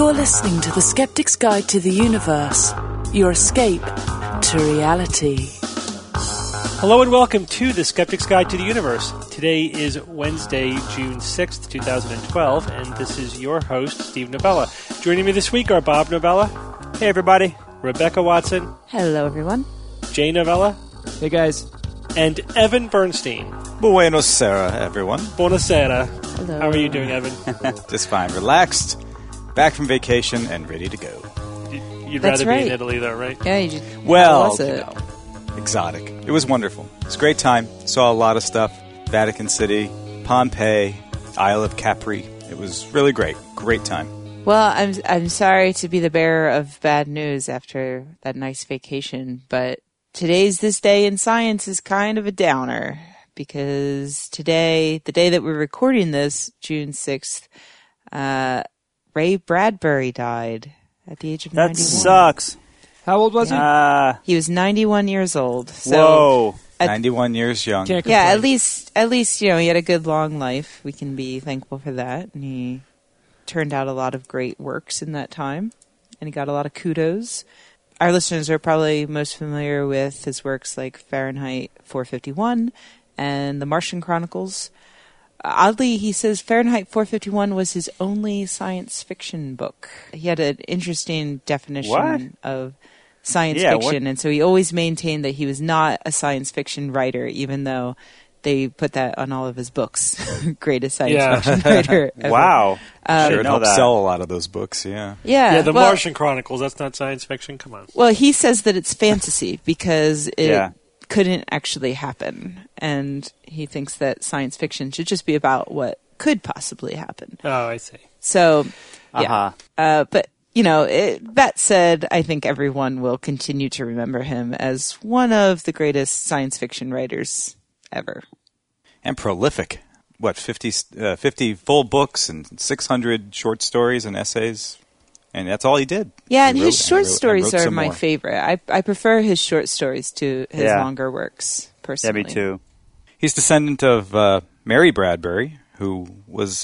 You're listening to The Skeptic's Guide to the Universe, your escape to reality. Hello and welcome to The Skeptic's Guide to the Universe. Today is Wednesday, June 6th, 2012, and this is your host, Steve Novella. Joining me this week are Bob Novella. Hey, everybody. Rebecca Watson. Hello, everyone. Jay Novella. Hey, guys. And Evan Bernstein. Buonasera, everyone. Buonasera. Hello. How are you doing, Evan? Just fine. Relaxed, back from vacation, and ready to go. You'd That's rather right. be in Italy, though, right? Yeah, you just... Well, how was it? Exotic. It was wonderful. It was a great time. Saw a lot of stuff. Vatican City, Pompeii, Isle of Capri. It was really great. Great time. Well, I'm sorry to be the bearer of bad news after that nice vacation, but today's this day in science is kind of a downer because today, the day that we're recording this, June 6th, Ray Bradbury died at the age of 91. That sucks. How old was he? He was 91 years old. So Whoa. 91 years young. Can't yeah, complain. at least, you know, he had a good long life. We can be thankful for that. And he turned out a lot of great works in that time. And he got a lot of kudos. Our listeners are probably most familiar with his works like Fahrenheit 451 and The Martian Chronicles. Oddly, he says Fahrenheit 451 was his only science fiction book. He had an interesting definition of science fiction, and so he always maintained that he was not a science fiction writer, even though they put that on all of his books. Greatest science fiction writer ever. Wow. Sure, it helped sell a lot of those books, yeah. Yeah, The well, Martian Chronicles, that's not science fiction? Come on. Well, he says that it's fantasy because it couldn't actually happen. And he thinks that science fiction should just be about what could possibly happen. Oh, I see. So, yeah. But, you know, that said, I think everyone will continue to remember him as one of the greatest science fiction writers ever. And prolific. What, 50 full books and 600 short stories and essays? And that's all he did. Yeah, He and wrote- his short and wrote stories are some my more. favorite. I prefer his short stories to his longer works, Yeah, personally. me too. He's descendant of Mary Bradbury, who was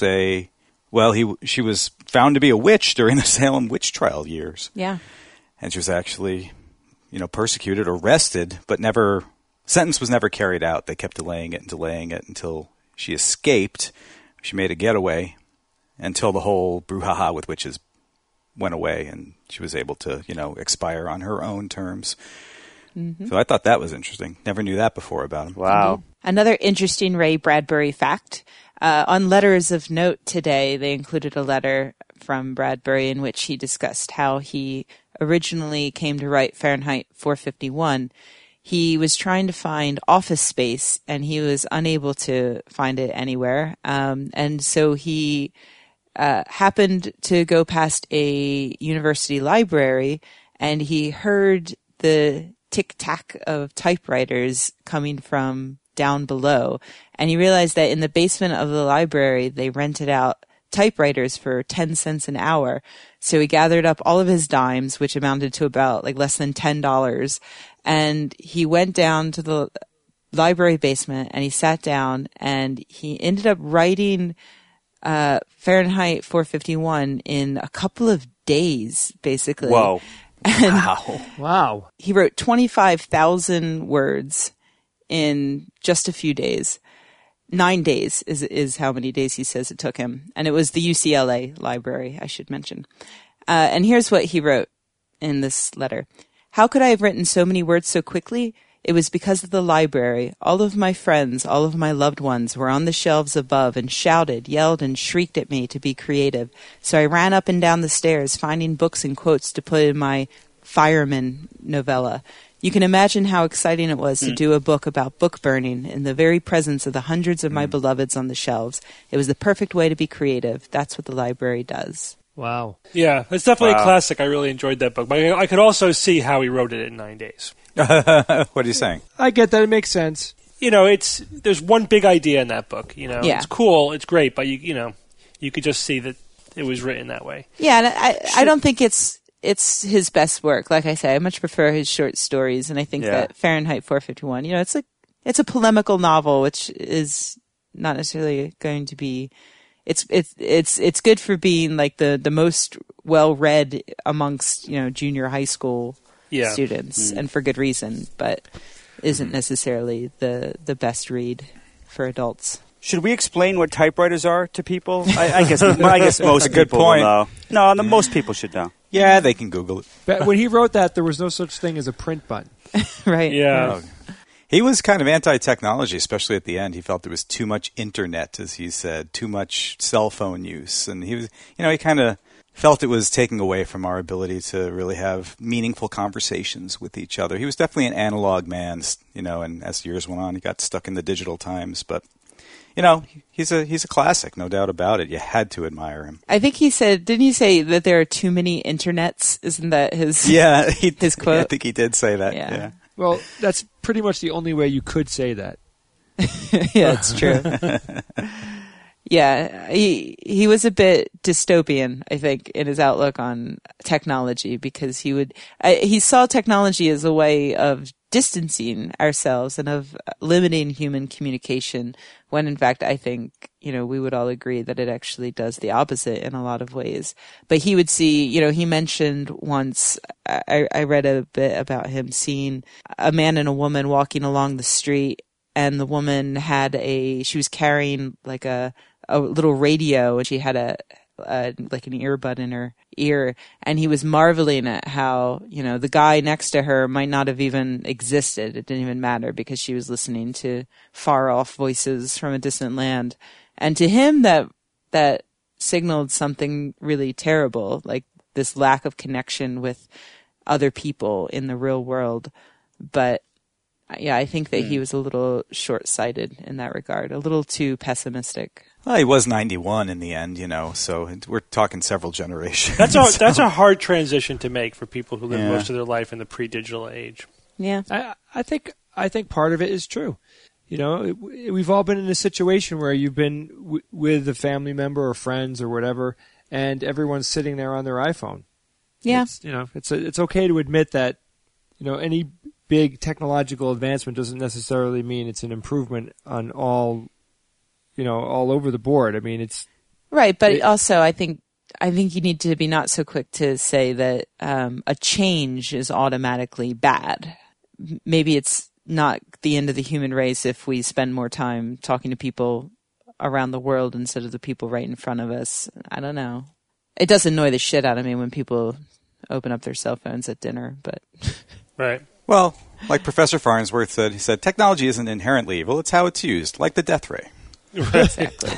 she was found to be a witch during the Salem witch trial years. Yeah. And she was actually, persecuted, arrested, but sentence was never carried out. They kept delaying it until she escaped. She made a getaway until the whole brouhaha with witches went away and she was able to, expire on her own terms. Mm-hmm. So I thought that was interesting. Never knew that before about him. Wow. Another interesting Ray Bradbury fact. On Letters of Note today, they included a letter from Bradbury in which he discussed how he originally came to write Fahrenheit 451. He was trying to find office space, and he was unable to find it anywhere. And so he happened to go past a university library, and he heard the tick-tack of typewriters coming from down below. And he realized that in the basement of the library, they rented out typewriters for 10 cents an hour. So he gathered up all of his dimes, which amounted to about less than $10. And he went down to the library basement and he sat down and he ended up writing Fahrenheit 451 in a couple of days, basically. Whoa. And Wow. he wrote 25,000 words in just a few days. 9 days is how many days he says it took him. And it was the UCLA library, I should mention. And here's what he wrote in this letter. How could I have written so many words so quickly? It was because of the library. All of my friends, all of my loved ones were on the shelves above and shouted, yelled, and shrieked at me to be creative. So I ran up and down the stairs, finding books and quotes to put in my fireman novella. You can imagine how exciting it was to do a book about book burning in the very presence of the hundreds of my beloveds on the shelves. It was the perfect way to be creative. That's what the library does. Wow. Yeah, it's definitely a classic. I really enjoyed that book. But I could also see how he wrote it in 9 days. What are you saying? I get that. It makes sense. There's one big idea in that book. Yeah. It's cool, it's great, but you could just see that it was written that way. Yeah, and I don't think it's his best work. Like I say, I much prefer his short stories, and I think that Fahrenheit 451, it's a polemical novel, which is not necessarily going to be. It's good for being like the most well read amongst, junior high school Yeah. students, and for good reason, but isn't necessarily the best read for adults. Should we explain what typewriters are to people? I guess most good people point. will know. No, most people should know. Yeah, they can Google it. But when he wrote that, there was no such thing as a print button. Right. Yeah. He was kind of anti-technology, especially at the end. He felt there was too much internet, as he said, too much cell phone use. And he was, he kind of felt it was taking away from our ability to really have meaningful conversations with each other. He was definitely an analog man, and as years went on, he got stuck in the digital times. But, he's a classic, no doubt about it. You had to admire him. I think didn't he say that there are too many internets? Isn't that his his quote? I think he did say that. Yeah. Well, that's pretty much the only way you could say that. Yeah, it's true. Yeah, he was a bit dystopian, I think, in his outlook on technology, because he saw technology as a way of distancing ourselves and of limiting human communication, when in fact I think, we would all agree that it actually does the opposite in a lot of ways. But he would see, he mentioned once, I read a bit about him seeing a man and a woman walking along the street, and the woman she was carrying like a little radio, and she had like an earbud in her ear, and he was marveling at how, the guy next to her might not have even existed. It didn't even matter, because she was listening to far off voices from a distant land. And to him, that signaled something really terrible, like this lack of connection with other people in the real world. But yeah, I think that he was a little short-sighted in that regard, a little too pessimistic. Well, he was 91 in the end, so we're talking several generations. That's a hard transition to make for people who live most of their life in the pre-digital age. Yeah. I think part of it is true. We've all been in a situation where you've been with a family member or friends or whatever, and everyone's sitting there on their iPhone. Yeah. It's okay to admit that, any big technological advancement doesn't necessarily mean it's an improvement on all over the board. I mean, it's right, but also I think you need to be not so quick to say that a change is automatically bad. Maybe it's not the end of the human race if we spend more time talking to people around the world instead of the people right in front of us. I don't know. It does annoy the shit out of me when people open up their cell phones at dinner, but Right. Well, like Professor Farnsworth said, he said, technology isn't inherently evil, it's how it's used, like the death ray. exactly.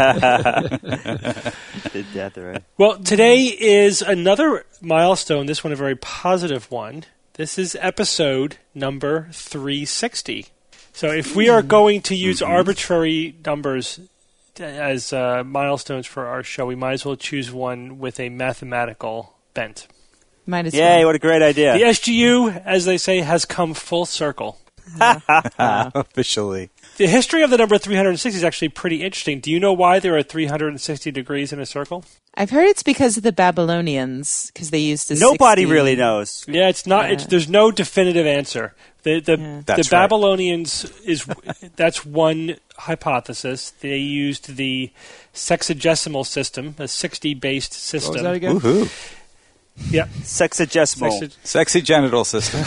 The death ray. Well, today is another milestone, this one a very positive one. This is episode number 360. So if we are going to use arbitrary numbers as milestones for our show, we might as well choose one with a mathematical bent. Might as Yay, well. what a great idea. The SGU, as they say, has come full circle. Officially. The history of the number 360 is actually pretty interesting. Do you know why there are 360 degrees in a circle? I've heard it's because of the Babylonians, because they used the Nobody 60. really knows. Yeah, it's not. There's no definitive answer. The That's right. Babylonians that's one hypothesis. They used the sexagesimal system, a 60-based system. What was that again? Woohoo. Yeah, Sexagesimal. Sexy genital system.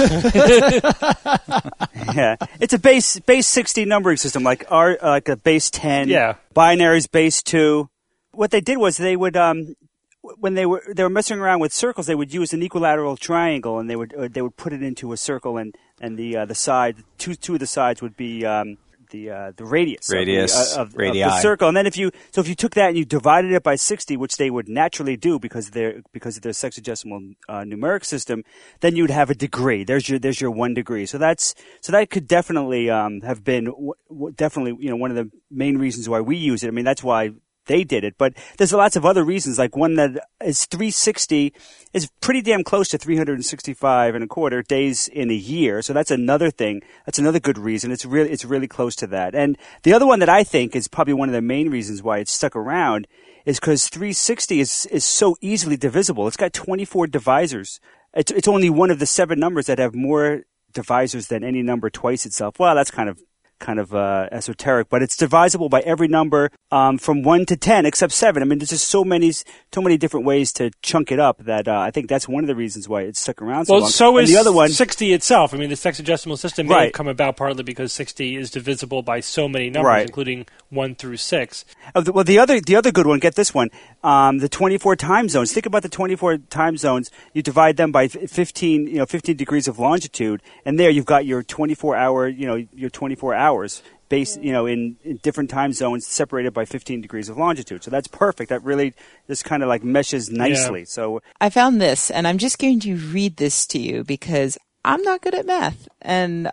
Yeah, it's a base 60 numbering system, like a base 10. Yeah. Binaries base 2. What they did was they would when they were messing around with circles, they would use an equilateral triangle, and they would put it into a circle, and the side two of the sides would be the radius of the circle. And then if you took that and you divided it by 60, which they would naturally do because of their sexagesimal numeric system, then you'd have a degree. There's your 1 degree. So that could definitely have been definitely one of the main reasons why we use it. I mean, that's why they did it, but there's lots of other reasons. Like one that is 360 is pretty damn close to 365 and a quarter days in a year. So that's another thing. That's another good reason. It's really close to that. And the other one that I think is probably one of the main reasons why it's stuck around is because 360 is so easily divisible. It's got 24 divisors. It's only one of the 7 numbers that have more divisors than any number twice itself. Well, that's kind of kind of esoteric, but it's divisible by every number from 1 to 10 except 7. I mean, there's just so many different ways to chunk it up that I think that's one of the reasons why it's stuck around so long. Well, so and is the other one, 60 itself. I mean, the sexagesimal system may Right. have come about partly because 60 is divisible by so many numbers, Right. including 1 through 6. well, the other good one, get this one, the 24 time zones. Think about the 24 time zones. You divide them by 15 degrees of longitude, and there you've got your 24-hour, your 24 hours based, in different time zones separated by 15 degrees of longitude. So that's perfect. That really just kind of like meshes nicely. Yeah. So I found this, and I'm just going to read this to you because I'm not good at math, and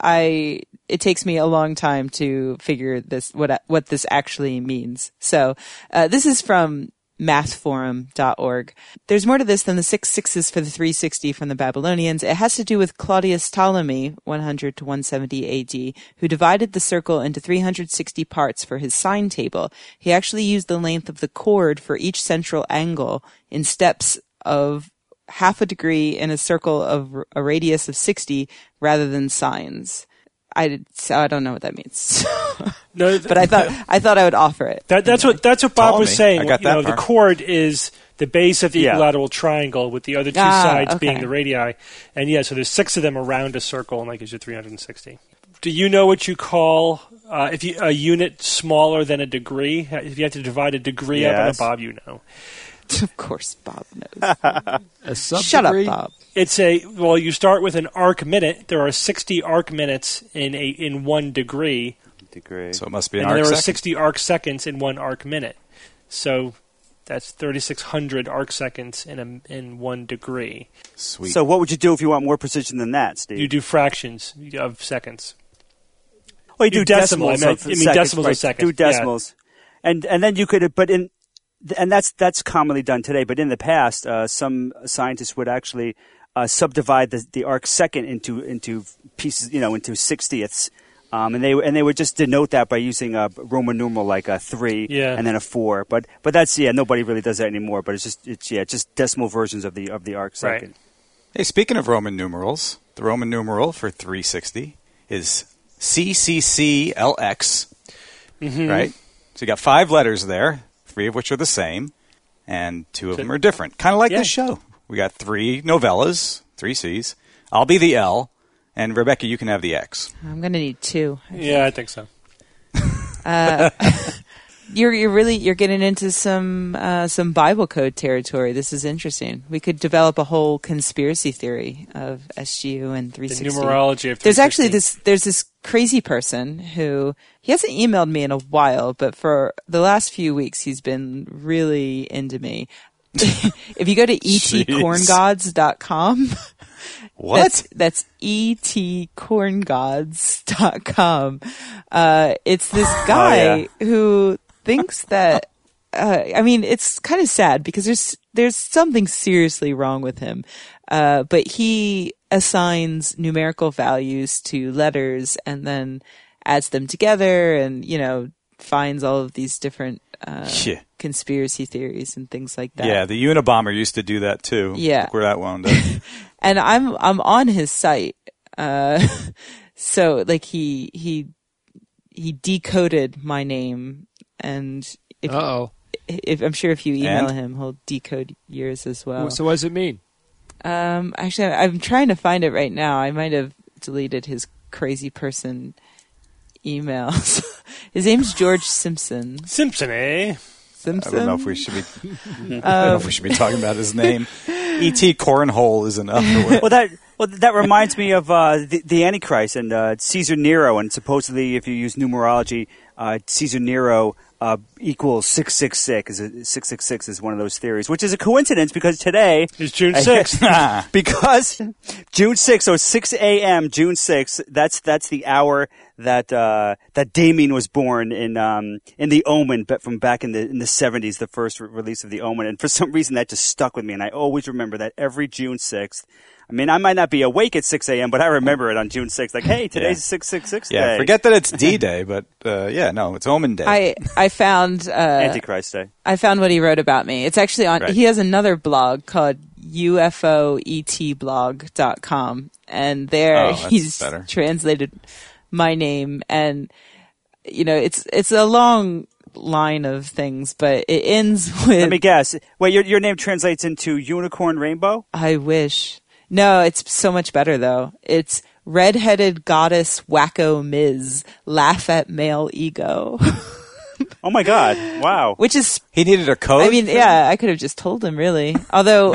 it takes me a long time to figure this what this actually means. So this is from mathforum.org. There's more to this than the 6 sixes for the 360 from the Babylonians. It has to do with Claudius Ptolemy, 100 to 170 AD, who divided the circle into 360 parts for his sine table. He actually used the length of the chord for each central angle in steps of half a degree in a circle of a radius of 60 rather than sines. I don't know what that means. No, but I thought I would offer it. That's what Bob was Ptolemy. saying. I got that The part. chord is the base of the Yeah. equilateral triangle with the other two sides okay. being the radii. And so there's 6 of them around a circle, and that gives you 360. Do you know what you call a unit smaller than a degree? If you have to divide a degree up on a Yes. Bob, you know. Of course, Bob knows. A sub Shut up, degree? Bob. You start with an arc minute. There are 60 arc minutes in 1 degree. So it must be an And arc there are second. 60 arc seconds in 1 arc minute. So that's 3,600 arc seconds in 1 degree. Sweet. what would you do if you want more precision than that, Steve? You do fractions of seconds. Well, you do do decimal. decimals. I of mean seconds, decimals of right. seconds, Do decimals, and then you could, and that's commonly done today. But in the past, some scientists would actually subdivide the arc second into pieces, into 60ths, and they would just denote that by using a Roman numeral like a 3 and then a 4. But that's nobody really does that anymore. But it's just decimal versions of the arc second. Right. Hey, speaking of Roman numerals, the Roman numeral for 360 is CCCLX, right? So you got 5 letters there, 3 of which are the same, and 2 of them are different. Kind of like this show. We got 3 novellas, 3 C's. I'll be the L, and Rebecca, you can have the X. I'm going to need 2. Yeah, I think so. You're getting into some Bible code territory. This is interesting. We could develop a whole conspiracy theory of SGU and 360. The numerology of 360. There's actually this crazy person who, he hasn't emailed me in a while, but for the last few weeks he's been really into me. If you go to etcorngods.com, What? That's etcorngods.com. It's this guy who thinks that, it's kind of sad because there's something seriously wrong with him. But he assigns numerical values to letters and then adds them together and, finds all of these different, conspiracy theories and things like that. Yeah, the Unabomber used to do that too. Yeah. Look where that wound up. And I'm on his site. So like he decoded my name, and if I'm sure if you email him, he'll decode yours as well. So what does it mean? Actually, I'm trying to find it right now. I might have deleted his crazy person emails. His name's George Simpson. Simpson, eh? Simpson. I don't know if we should be. I don't know if we should be talking about his name. E.T. Cornhole is enough. That reminds me of the Antichrist and Caesar Nero, and supposedly if you use numerology, Caesar Nero equals 666. 666 is one of those theories, which is a coincidence because today is June 6th. Because June 6th, so 6 a.m. June 6th. That's the hour that Damien was born in the Omen, but from back in the 70s, the first release of the Omen, and for some reason that just stuck with me, and I always remember that every June 6th. I mean, I might not be awake at 6 a.m., but I remember it on June 6th. Like, hey, today's 666 day. Yeah, forget that it's D-Day, but it's Omen Day. I found Antichrist Day. I found what he wrote about me. It's actually on. Right. He has another blog called UFOETblog.com, and there he's better. translated my name, and it's a long line of things, but it ends with. Let me guess. Wait, your name translates into unicorn rainbow? I wish. No, it's so much better though. It's redheaded goddess wacko Ms. Laugh at male ego. Oh my God! Wow. Which is. He needed a code? I mean, yeah, I could have just told him, really. Although,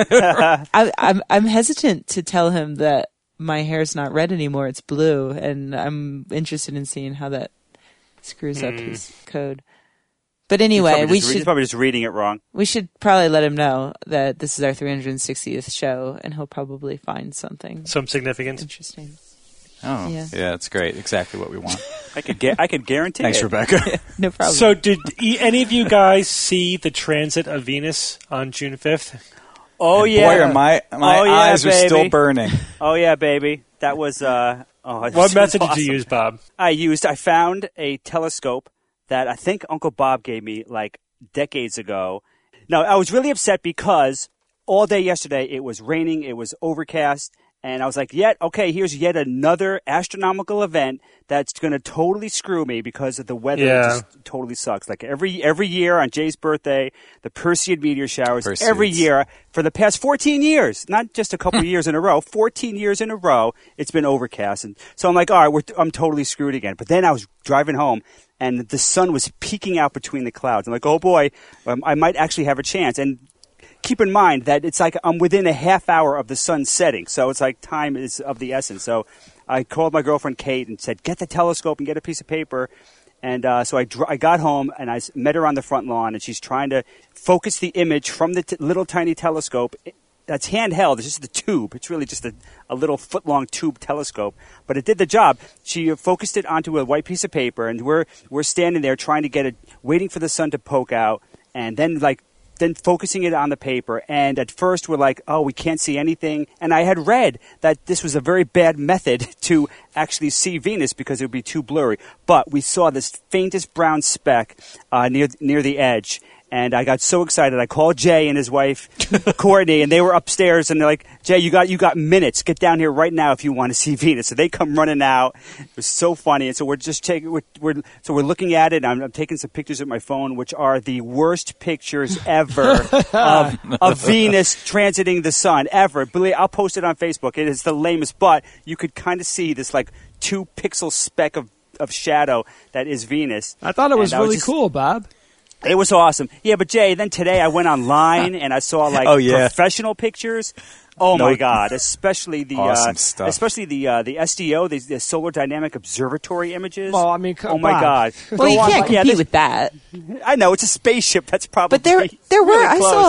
I'm hesitant to tell him that my hair's not red anymore, it's blue, and I'm interested in seeing how that screws up his code. But anyway, he's probably just reading it wrong. We should probably let him know that this is our 360th show, and he'll probably find something. Some significance. Interesting. Oh, yeah, that's great. Exactly what we want. I could guarantee Thanks, it. Rebecca. No problem. So did any of you guys see the transit of Venus on June 5th? Oh, and yeah. Boy, are my eyes are still burning. Oh, yeah, baby. That was... What method did you use, Bob? I found a telescope that I think Uncle Bob gave me like decades ago. No, I was really upset because all day yesterday it was raining, it was overcast, and I was like, here's yet another astronomical event that's going to totally screw me because of the weather. Just totally sucks. Like every year on Jay's birthday, the Perseid meteor showers. Perseids. Every year for the past 14 years, not just a couple years in a row, 14 years in a row, it's been overcast. And so I'm like, all right, I'm totally screwed again. But then I was driving home, and the sun was peeking out between the clouds. I'm like, oh boy, I might actually have a chance. And keep in mind that it's like I'm within a half hour of the sun setting, so it's like time is of the essence. So I called my girlfriend Kate and said, get the telescope and get a piece of paper. And so I got home and I met her on the front lawn, and she's trying to focus the image from the little tiny telescope. That's handheld. It's just the tube. It's really just a little foot-long tube telescope. But it did the job. She focused it onto a white piece of paper, and we're standing there trying to get it, waiting for the sun to poke out, and then focusing it on the paper. And at first we're like, oh, we can't see anything. And I had read that this was a very bad method to actually see Venus because it would be too blurry. But we saw this faintest brown speck near the edge. And I got so excited. I called Jay and his wife, Courtney, and they were upstairs. And they're like, Jay, you got minutes. Get down here right now if you want to see Venus. So they come running out. It was so funny. And so we're just we're looking at it. I'm taking some pictures with my phone, which are the worst pictures ever of Venus transiting the sun ever. I'll post it on Facebook. It is the lamest, but you could kind of see this like 2-pixel speck of shadow that is Venus. I thought it was really cool, Bob. It was awesome. Yeah, but Jay, then today I went online and I saw professional pictures. Oh my God! Especially the awesome stuff. Especially the SDO, the Solar Dynamic Observatory images. Well, I mean, oh my God! Well, you can't compete with that. I know it's a spaceship. That's probably. But there were. Really I close. saw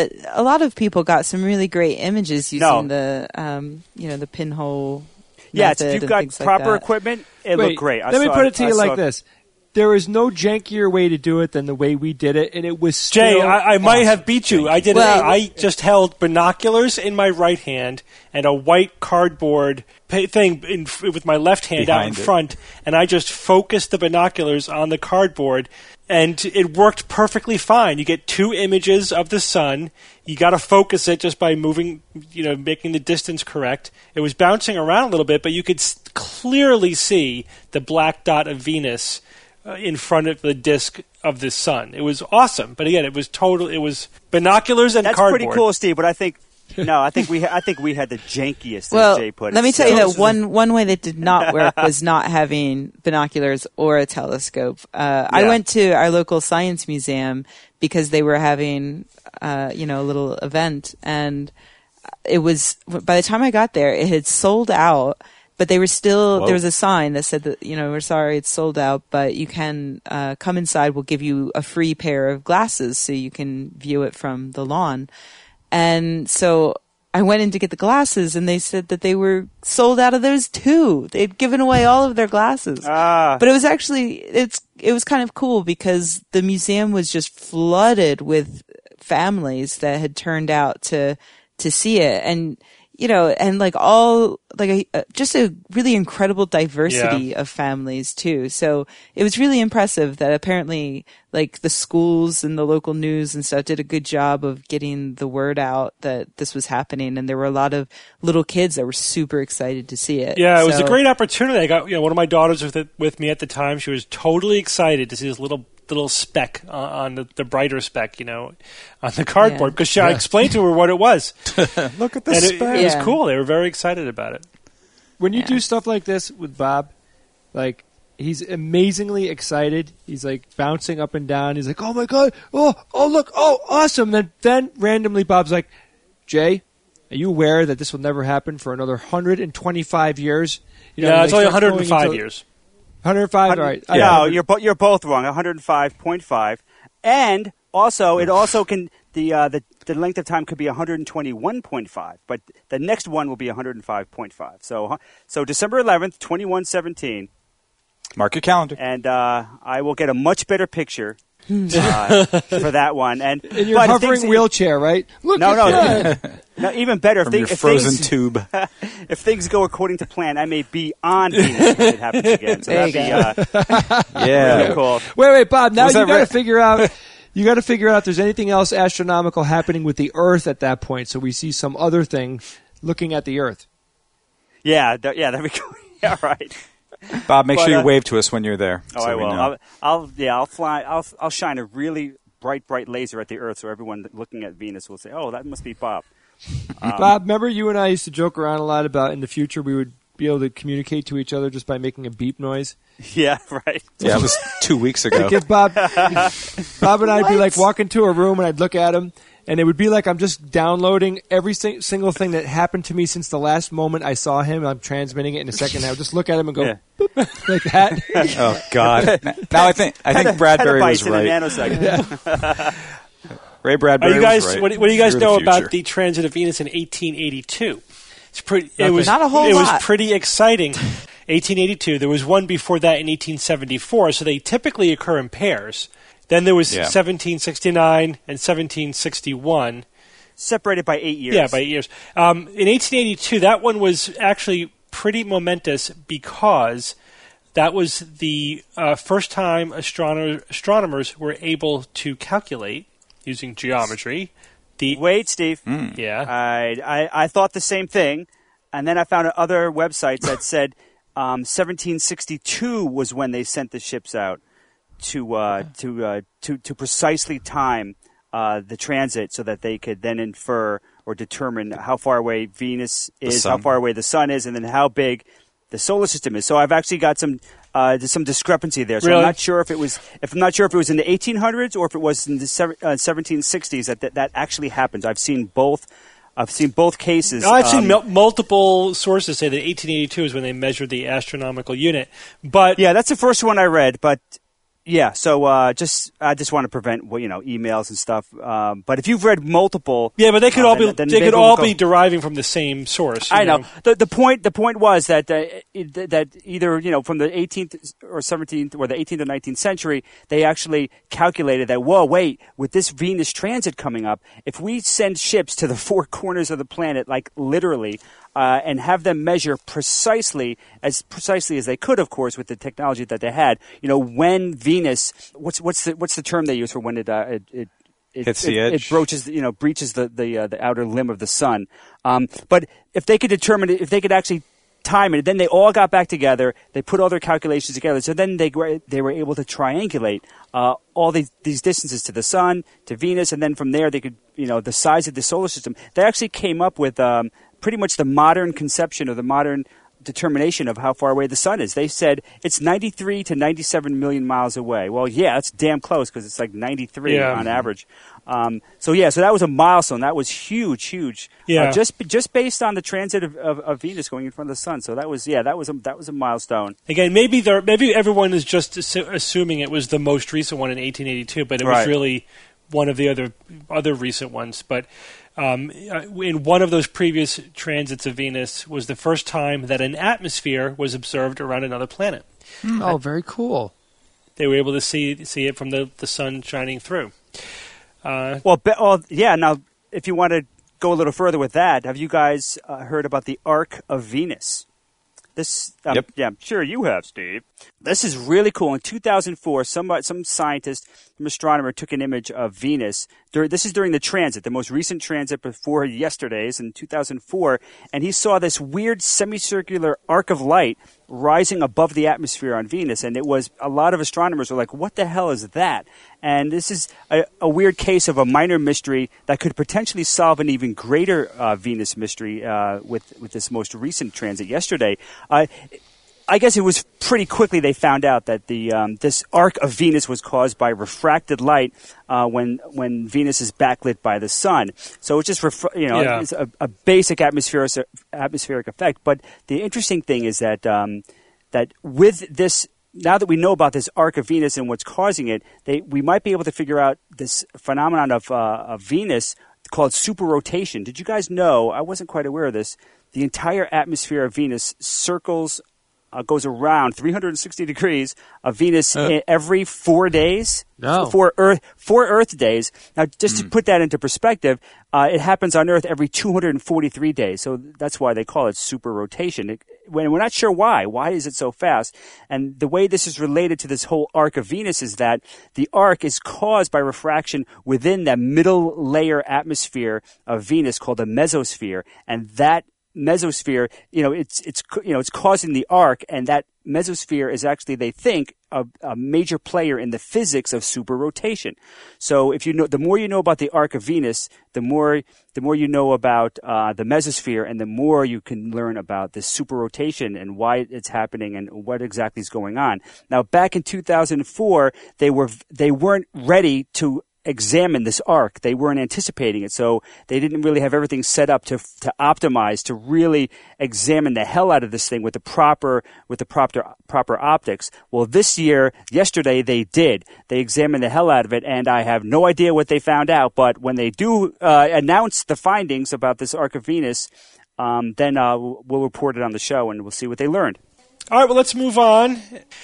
a lot of people got some really great images using the the pinhole. Yeah, method if you've got proper equipment, it looked great. Let me put it to you like this. There is no jankier way to do it than the way we did it, and it was still Jay, I might have beat you. I did. Well, I just held binoculars in my right hand and a white cardboard thing with my left hand out in front, and I just focused the binoculars on the cardboard, and it worked perfectly fine. You get 2 images of the sun. You got to focus it just by moving, making the distance correct. It was bouncing around a little bit, but you could clearly see the black dot of Venus in front of the disk of the sun. It was awesome, but again, it was binoculars and cardboard. That's pretty cool, Steve. But I think we had the jankiest. Well, as Jay put it. let me tell you that one way that did not work was not having binoculars or a telescope. I went to our local science museum because they were having a little event, and it was by the time I got there, it had sold out. But they were still. Whoa. There was a sign that said that we're sorry it's sold out, but you can come inside. We'll give you a free pair of glasses so you can view it from the lawn. And so I went in to get the glasses, and they said that they were sold out of those too. They'd given away all of their glasses. But it was actually it was kind of cool because the museum was just flooded with families that had turned out to see it. And and just a really incredible diversity of families too. So it was really impressive that apparently like the schools and the local news and stuff did a good job of getting the word out that this was happening. And there were a lot of little kids that were super excited to see it. Yeah, it was a great opportunity. I got, one of my daughters with me at the time. She was totally excited to see this little speck on the brighter speck, on the cardboard, because I explained to her what it was. Look at this speck. It was cool. They were very excited about it. When you do stuff like this with Bob, like, he's amazingly excited. He's like bouncing up and down. He's like, oh my God, oh look, oh awesome. Then randomly Bob's like, Jay, are you aware that this will never happen for another 125 years? It's only 105 years. 105, all right. No, you're both wrong. 105.5, and also it also can the length of time could be 121.5, but the next one will be 105.5. So December 11th, 2117. Mark your calendar, and I will get a much better picture for that one. And in your hovering wheelchair, right? Look no, even better. From your frozen tube. If things go according to plan, I may be on Venus when it happens again. So that'd be really cool. Wait, Bob. Now you got to figure out. You got to figure out if there's anything else astronomical happening with the Earth at that point, so we see some other thing looking at the Earth. Yeah, that'd be cool. Yeah, right. Bob, make sure you wave to us when you're there. Oh, so I will. I'll fly. I'll shine a really bright laser at the Earth, so everyone looking at Venus will say, "Oh, that must be Bob." Bob, remember you and I used to joke around a lot about in the future we would be able to communicate to each other just by making a beep noise. Yeah, right. Yeah, it was 2 weeks ago. Like Bob and I'd be like walking to a room and I'd look at him. And it would be like I'm just downloading every single thing that happened to me since the last moment I saw him. I'm transmitting it in a second. I would just look at him and go boop, like that. Oh God! Now I think Bradbury was right. In a nanosecond. Ray Bradbury was right. What do you guys know about the transit of Venus in 1882? It was not a whole lot. It was pretty exciting. 1882. There was one before that in 1874. So they typically occur in pairs. Then there was 1769 and 1761. Separated by 8 years. Yeah, by 8 years. In 1882, that one was actually pretty momentous because that was the first time astronomers were able to calculate using geometry. Wait, Steve. Yeah. I thought the same thing, and then I found other websites that said 1762 was when they sent the ships out to precisely time the transit so that they could then infer or determine how far away Venus is, how far away the sun is, and then how big the solar system is. So I've actually got some discrepancy there. So really? I'm not sure if it was in the 1800s or if it was in the 1760s that actually happened. I've seen both cases. No, I've seen multiple sources say that 1882 is when they measured the astronomical unit. But yeah, that's the first one I read. But yeah, so I just want to prevent emails and stuff. But if you've read multiple, but they could all be deriving from the same source. I know. The point was that either from the 18th or 17th or the 18th or 19th century, they actually calculated that with this Venus transit coming up, if we send ships to the four corners of the planet, like literally. And have them measure precisely as they could, of course, with the technology that they had. When Venus, what's the term they use for when it hits the edge? It breaches the outer limb of the sun. But if they could actually time it, then they all got back together. They put all their calculations together. So then they were able to triangulate all these distances to the sun, to Venus, and then from there they could the size of the solar system. They actually came up with pretty much the modern conception or the modern determination of how far away the sun is. They said it's 93 to 97 million miles away. Well, yeah, that's damn close because it's like 93 on average. So that was a milestone. That was huge. Yeah. Just based on the transit of Venus going in front of the sun. So that was a milestone. Again, maybe everyone is just assuming it was the most recent one in 1882, but it was really one of the other recent ones. But in one of those previous transits of Venus was the first time that an atmosphere was observed around another planet. Oh, very cool. They were able to see it from the sun shining through. Now, if you want to go a little further with that, have you guys heard about the Arc of Venus? This, Yep. Yeah, I'm sure you have, Steve. This is really cool. In 2004, some scientist, some astronomer, took an image of Venus. This is during the transit, the most recent transit before yesterday's in 2004, and he saw this weird semicircular arc of light rising above the atmosphere on Venus, and it was a lot of astronomers were like, "What the hell is that?" And this is a weird case of a minor mystery that could potentially solve an even greater Venus mystery with this most recent transit yesterday. I guess it was pretty quickly they found out that this arc of Venus was caused by refracted light when Venus is backlit by the sun. So it's just it's a basic atmospheric effect. But the interesting thing is that that with this, now that we know about this arc of Venus and what's causing it, we might be able to figure out this phenomenon of Venus called superrotation. Did you guys know? I wasn't quite aware of this. The entire atmosphere of Venus goes around 360 degrees of Venus every 4 days. No. Four Earth days. Now, just to put that into perspective, it happens on Earth every 243 days. So that's why they call it superrotation. We're not sure why. Why is it so fast? And the way this is related to this whole arc of Venus is that the arc is caused by refraction within the middle layer atmosphere of Venus called the mesosphere, and that mesosphere, it's causing the arc, and that mesosphere is actually, they think, a major player in the physics of superrotation. So the more you know about the arc of Venus, the more you know about the mesosphere, and the more you can learn about this superrotation and why it's happening and what exactly is going on. Now, back in 2004, they weren't ready to examine this arc. They weren't anticipating it, so they didn't really have everything set up to optimize, to really examine the hell out of this thing with the proper optics. Well, yesterday they did. They examined the hell out of it, and I have no idea what they found out. But when they do announce the findings about this arc of Venus, then we'll report it on the show, and we'll see what they learned. All right, well, let's move on.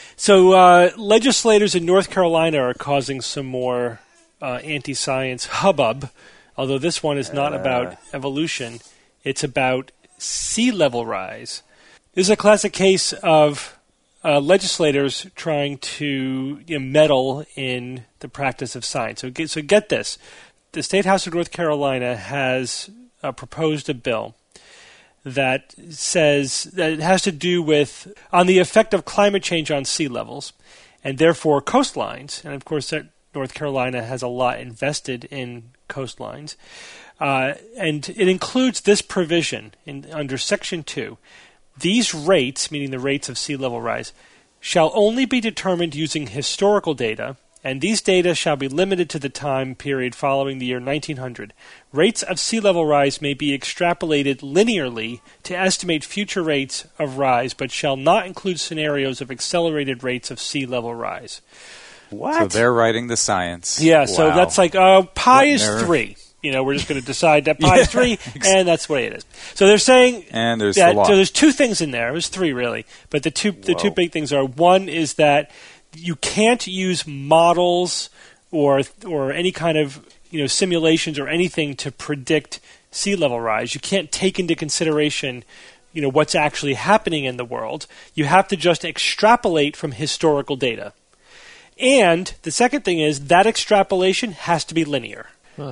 So legislators in North Carolina are causing some more anti-science hubbub, although this one is not about evolution. It's about sea level rise. This is a classic case of legislators trying to meddle in the practice of science. So get this. The State House of North Carolina has proposed a bill that says that it has to do with on the effect of climate change on sea levels and therefore coastlines. And, of course, North Carolina has a lot invested in coastlines. And it includes this provision under Section 2. These rates, meaning the rates of sea level rise, shall only be determined using historical data, and these data shall be limited to the time period following the year 1900. Rates of sea level rise may be extrapolated linearly to estimate future rates of rise, but shall not include scenarios of accelerated rates of sea level rise. What? So they're writing the science. Yeah, Wow. so that's like pi is 3. We're just going to decide that pi is 3, and that's the way it is. So they're saying And there's that, the law. so there's two things in there. There's 3 really, but the two big things are, one is that you can't use models or any kind of simulations or anything to predict sea level rise. You can't take into consideration what's actually happening in the world. You have to just extrapolate from historical data. And the second thing is that extrapolation has to be linear.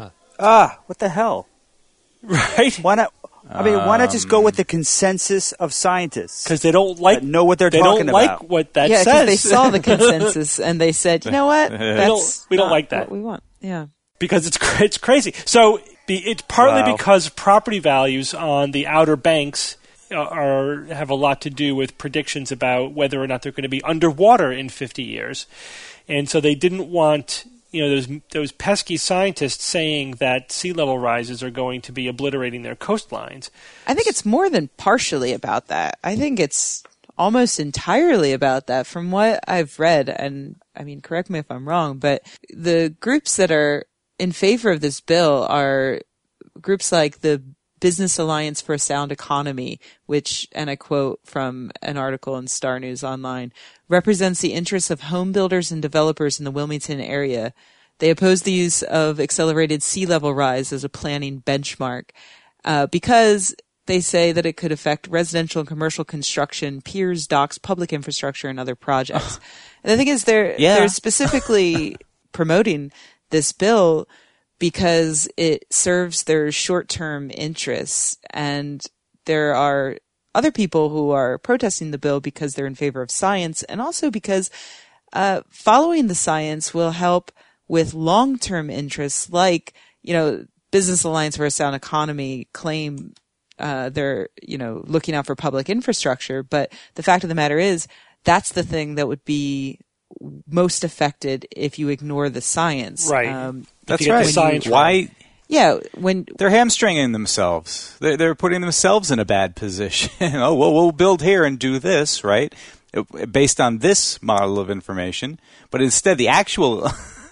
What the hell? Right? Why not? Why not just go with the consensus of scientists? Because they don't like know what they're they talking don't about. like what that Yeah, says. because they saw the consensus and they said, you know what? We don't like that. What we want. Yeah. Because it's crazy. So it's partly Wow. because property values on the Outer Banks have a lot to do with predictions about whether or not they're going to be underwater in 50 years. And so they didn't want those pesky scientists saying that sea level rises are going to be obliterating their coastlines. I think it's more than partially about that. I think it's almost entirely about that from what I've read. And correct me if I'm wrong, but the groups that are in favor of this bill are groups like the Business Alliance for a Sound Economy, which, and I quote from an article in Star News Online, represents the interests of home builders and developers in the Wilmington area. They oppose the use of accelerated sea level rise as a planning benchmark because they say that it could affect residential and commercial construction, piers, docks, public infrastructure, and other projects. And the thing is, they're specifically promoting this bill because it serves their short-term interests. And there are other people who are protesting the bill because they're in favor of science, and also because following the science will help with long-term interests, like, Business Alliance for a Sound Economy claim they're, looking out for public infrastructure. But the fact of the matter is, that's the thing that would be most affected if you ignore the science. Right. That's right. Science Why? Yeah, when They're hamstringing themselves. They're putting themselves in a bad position. Oh, well, we'll build here and do this, right? Based on this model of information. But instead, the actual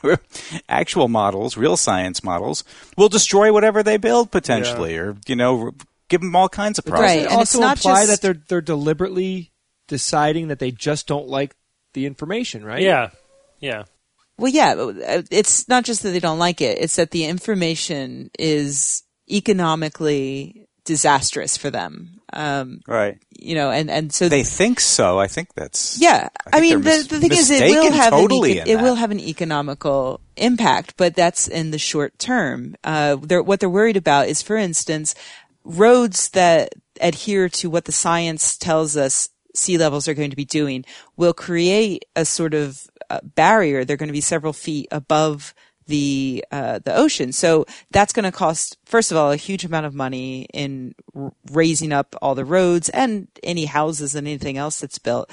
models, real science models, will destroy whatever they build potentially, or give them all kinds of problems. Right. Does it And it's also not imply just- that they're deliberately deciding that they just don't like the information, right? Yeah. Well, yeah, it's not just that they don't like it. It's that the information is economically disastrous for them. Right. And so They think so. I think that's... yeah. I mean, the thing is, it will have totally it will have an economical impact, but that's in the short term. What they're worried about is, for instance, roads that adhere to what the science tells us sea levels are going to be doing will create a sort of barrier. They're going to be several feet above the ocean. So that's going to cost, first of all, a huge amount of money in raising up all the roads and any houses and anything else that's built.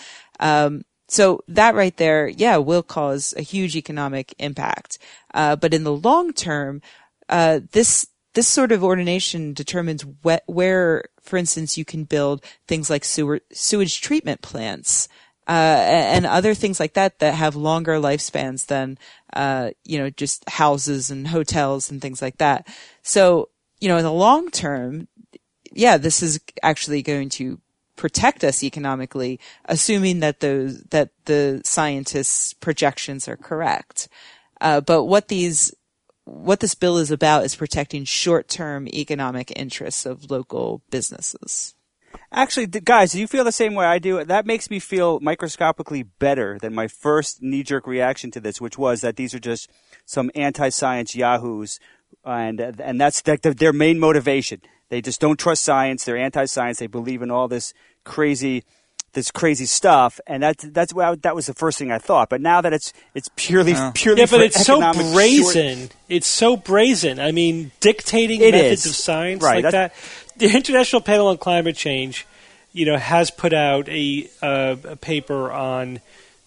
So that right there, will cause a huge economic impact. But in the long term, this sort of ordination determines where, for instance, you can build things like sewage treatment plants, and other things like that have longer lifespans than, just houses and hotels and things like that. So, in the long term, this is actually going to protect us economically, assuming that the scientists' projections are correct. But what this bill is about is protecting short-term economic interests of local businesses. Actually, guys, do you feel the same way I do? That makes me feel microscopically better than my first knee-jerk reaction to this, which was that these are just some anti-science yahoos, and that's their main motivation. They just don't trust science. They're anti-science. They believe in all this crazy stuff, and that was the first thing I thought. But now that it's purely Yeah, but it's so brazen. It's so brazen. I mean, dictating methods of science like that. The International Panel on Climate Change, has put out a paper on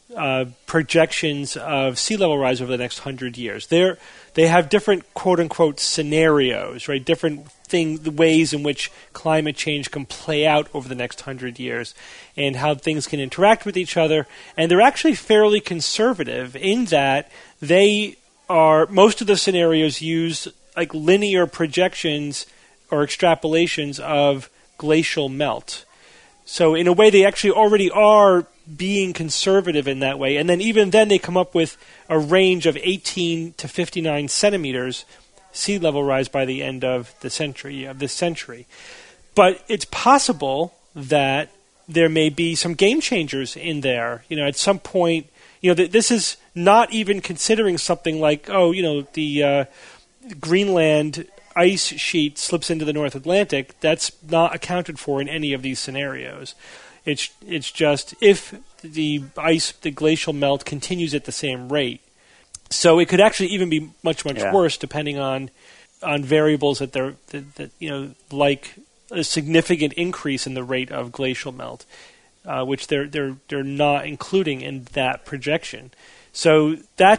projections of sea level rise over the next 100 years. They have different quote unquote scenarios, right? Different the ways in which climate change can play out over the next 100 years, and how things can interact with each other. And they're actually fairly conservative in that most of the scenarios use like linear projections or extrapolations of glacial melt. So in a way, they actually already are being conservative in that way. And then even then, they come up with a range of 18 to 59 centimeters sea level rise by the end of this century. But it's possible that there may be some game changers in there. At some point, this is not even considering something like, the Greenland ice sheet slips into the North Atlantic. That's not accounted for in any of these scenarios. It's just if the glacial melt continues at the same rate. So it could actually even be much worse, depending on variables like a significant increase in the rate of glacial melt, which they're not including in that projection. So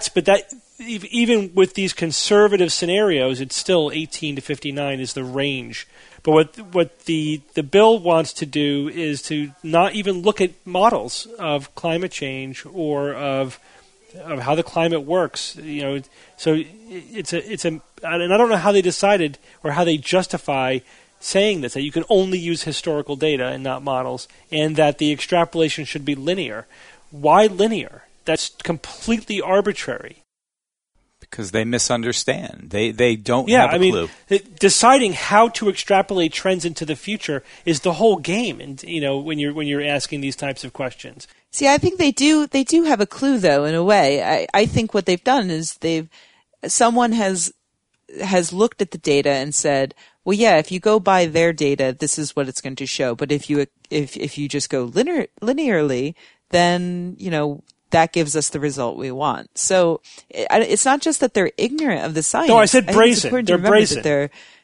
even with these conservative scenarios, it's still 18 to 59 is the range. But what the bill wants to do is to not even look at models of climate change or of how the climate works. So it's and I don't know how they decided or how they justify saying this, that you can only use historical data and not models, and that the extrapolation should be linear. Why linear? That's completely arbitrary. because they misunderstand. They don't have a clue. Deciding how to extrapolate trends into the future is the whole game. And when you're asking these types of questions. See, I think they do have a clue, though, in a way. I think what they've done is someone has looked at the data and said, well, yeah, if you go by their data, this is what it's going to show. But if you just go linearly, then, that gives us the result we want. So it's not just that they're ignorant of the science. No, I said brazen. They're brazen.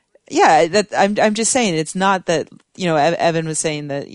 I'm just saying it's not that, Evan was saying that,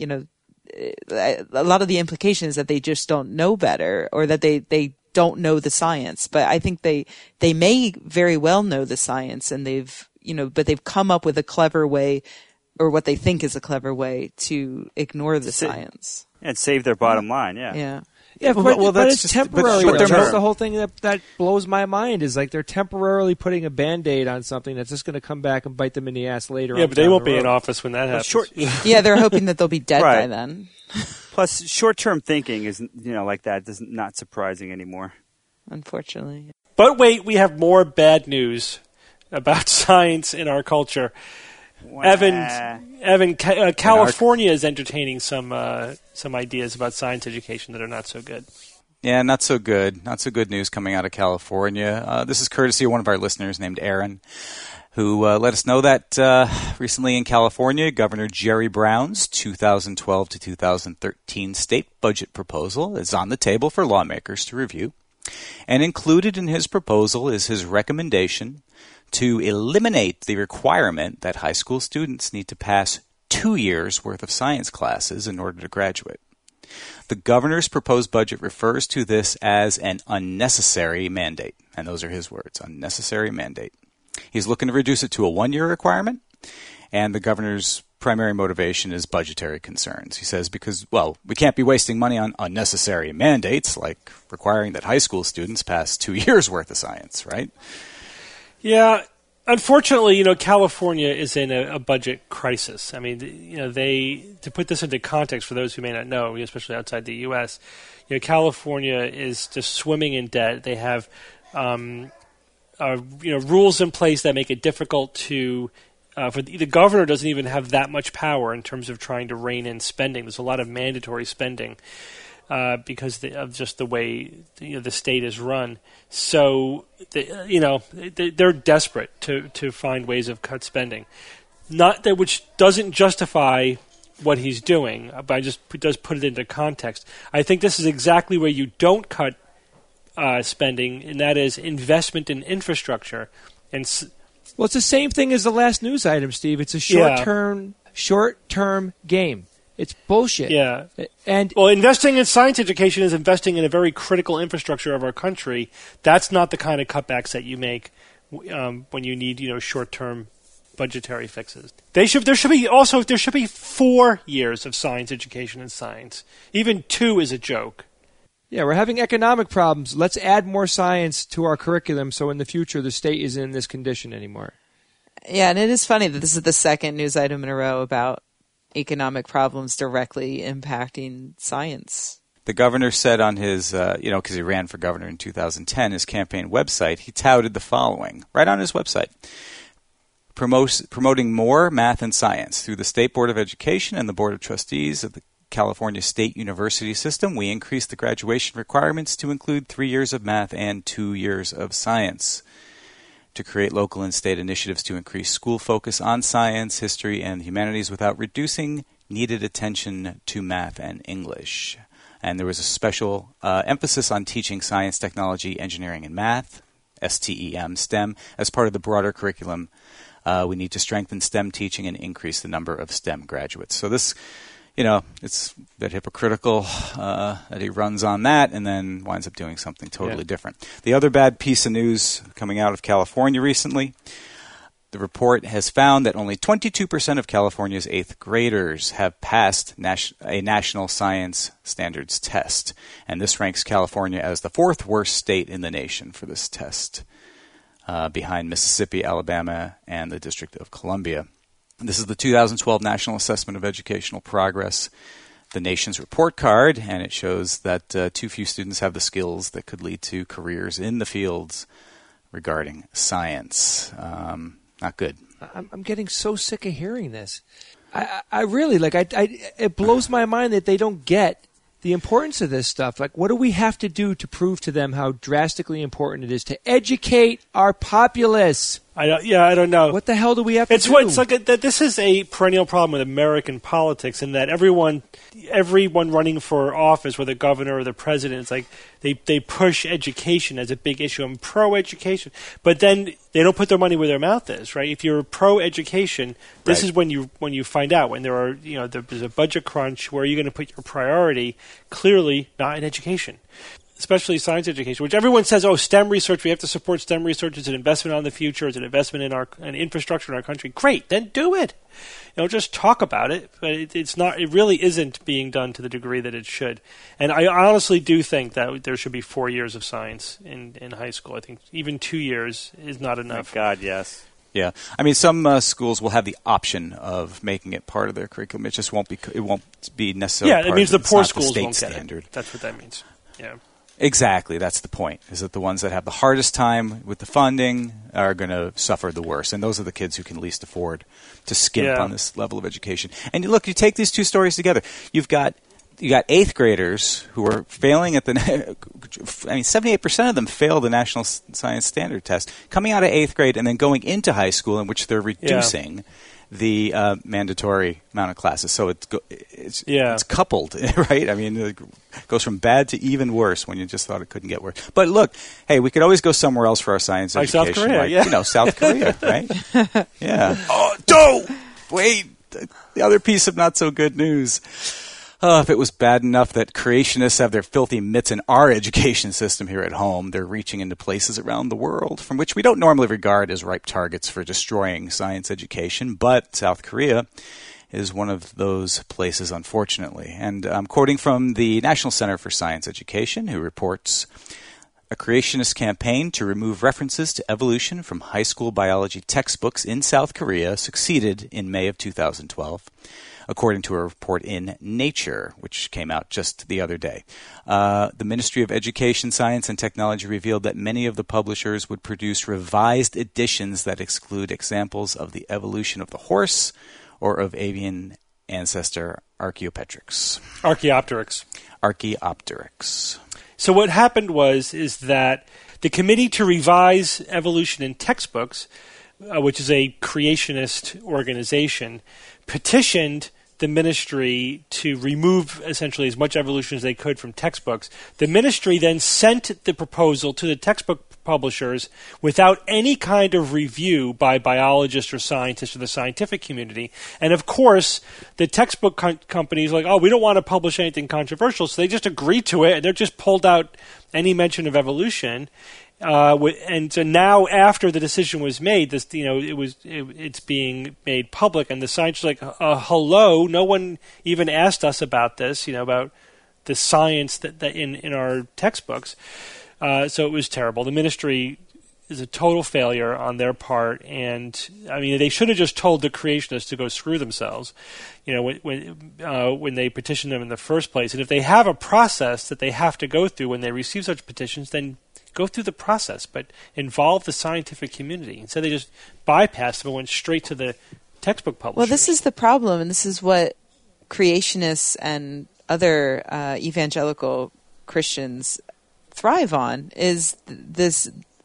a lot of the implication is that they just don't know better, or that they don't know the science. But I think they may very well know the science, and but they've come up with a clever way, or what they think is a clever way, to ignore the science. And save their bottom line, yeah. Yeah. Yeah, but it's temporary. But that's the whole thing that blows my mind, is like they're temporarily putting a Band-Aid on something that's just going to come back and bite them in the ass later. Yeah, but they won't be in office when that happens. Yeah, they're hoping that they'll be dead by then. Plus, short-term thinking is, like that, is not surprising anymore. Unfortunately. But wait, we have more bad news about science in our culture. Wow. Evan, California is entertaining some ideas about science education that are not so good. Yeah, not so good. Not so good news coming out of California. This is courtesy of one of our listeners named Aaron, who let us know that recently in California, Governor Jerry Brown's 2012 to 2013 state budget proposal is on the table for lawmakers to review. And included in his proposal is his recommendation to eliminate the requirement that high school students need to pass 2 years' worth of science classes in order to graduate. The governor's proposed budget refers to this as an unnecessary mandate. And those are his words, unnecessary mandate. He's looking to reduce it to a 1-year requirement. And the governor's primary motivation is budgetary concerns. He says because, we can't be wasting money on unnecessary mandates like requiring that high school students pass 2 years' worth of science, right? Yeah, unfortunately, California is in a budget crisis. I mean, to put this into context for those who may not know, especially outside the U.S., California is just swimming in debt. They have, rules in place that make it difficult to. The governor doesn't even have that much power in terms of trying to rein in spending. There's a lot of mandatory spending. Because of just the way the state is run, so they're desperate to find ways of cut spending, which doesn't justify what he's doing, but does put it into context. I think this is exactly where you don't cut spending, and that is investment in infrastructure. And it's the same thing as the last news item, Steve. It's a short-term game. It's bullshit. Yeah. And investing in science education is investing in a very critical infrastructure of our country. That's not the kind of cutbacks that you make when you need, short-term budgetary fixes. There should be 4 years of science education in science. Even 2 is a joke. Yeah, we're having economic problems. Let's add more science to our curriculum so in the future the state isn't in this condition anymore. Yeah, and it is funny that this is the second news item in a row about economic problems directly impacting science. The governor said on his, because he ran for governor in 2010, his campaign website, he touted the following, right on his website. Promoting more math and science through the State Board of Education and the Board of Trustees of the California State University System. We increased the graduation requirements to include 3 years of math and 2 years of science. To create local and state initiatives to increase school focus on science, history, and humanities without reducing needed attention to math and English. And there was a special emphasis on teaching science, technology, engineering, and math, STEM, as part of the broader curriculum. We need to strengthen STEM teaching and increase the number of STEM graduates. So this, it's a bit hypocritical that he runs on that and then winds up doing something totally different. The other bad piece of news coming out of California recently, the report has found that only 22% of California's 8th graders have passed a national science standards test. And this ranks California as the 4th worst state in the nation for this test, behind Mississippi, Alabama, and the District of Columbia. This is the 2012 National Assessment of Educational Progress, the nation's report card, and it shows that too few students have the skills that could lead to careers in the fields regarding science. Not good. I'm getting so sick of hearing this. I really it blows my mind that they don't get the importance of this stuff. Like, what do we have to do to prove to them how drastically important it is to educate our populace? I don't know. What the hell do we have to do? It's like this is a perennial problem with American politics, in that everyone running for office, whether governor or the president, it's like they push education as a big issue. I'm pro-education, but then they don't put their money where their mouth is, right? If you're pro-education, this is when you find out when there's a budget crunch. Where are you going to put your priority? Clearly, not in education. Especially science education, which everyone says, STEM research, we have to support STEM research. It's an investment on the future. It's an investment in our infrastructure in our country. Great, then do it. Just talk about it, but it's not. It really isn't being done to the degree that it should. And I honestly do think that there should be 4 years of science in high school. I think even 2 years is not enough. Thank God, yes. Yeah, I mean, some schools will have the option of making it part of their curriculum. It just won't be necessarily. Yeah, part it means of the poor it's not schools the won't state get standard. it. That's what that means. Yeah. Exactly, that's the point, is that the ones that have the hardest time with the funding are going to suffer the worst, and those are the kids who can least afford to skimp on this level of education. And look, you take these two stories together. You got 8th graders who are failing at 78% of them fail the National Science Standard Test, coming out of 8th grade and then going into high school, in which they're reducing the mandatory amount of classes. So it's coupled, right? I mean, it goes from bad to even worse when you just thought it couldn't get worse. But look, hey, we could always go somewhere else for our science education. South Korea, South Korea, right? Yeah. Oh, don't! Wait, the other piece of not so good news. If it was bad enough that creationists have their filthy mitts in our education system here at home, they're reaching into places around the world from which we don't normally regard as ripe targets for destroying science education. But South Korea is one of those places, unfortunately. And I'm quoting from the National Center for Science Education, who reports, a creationist campaign to remove references to evolution from high school biology textbooks in South Korea succeeded in May of 2012. According to a report in Nature, which came out just the other day. The Ministry of Education, Science, and Technology revealed that many of the publishers would produce revised editions that exclude examples of the evolution of the horse or of avian ancestor Archaeopteryx. So what happened is that the Committee to Revise Evolution in Textbooks, which is a creationist organization, petitioned the ministry to remove essentially as much evolution as they could from textbooks. The ministry then sent the proposal to the textbook publishers without any kind of review by biologists or scientists or the scientific community. And of course, the textbook companies are like, we don't want to publish anything controversial, so they just agreed to it, and they're just pulled out any mention of evolution. And so now, after the decision was made, it's being made public, and the scientists are like, hello, no one even asked us about this, about the science that in our textbooks. So it was terrible. The ministry is a total failure on their part, and I mean, they should have just told the creationists to go screw themselves, when they petitioned them in the first place. And if they have a process that they have to go through when they receive such petitions, then go through the process, but involve the scientific community. Instead, they just bypassed them and went straight to the textbook publishers. Well, this is the problem, and this is what creationists and other evangelical Christians thrive on, is this,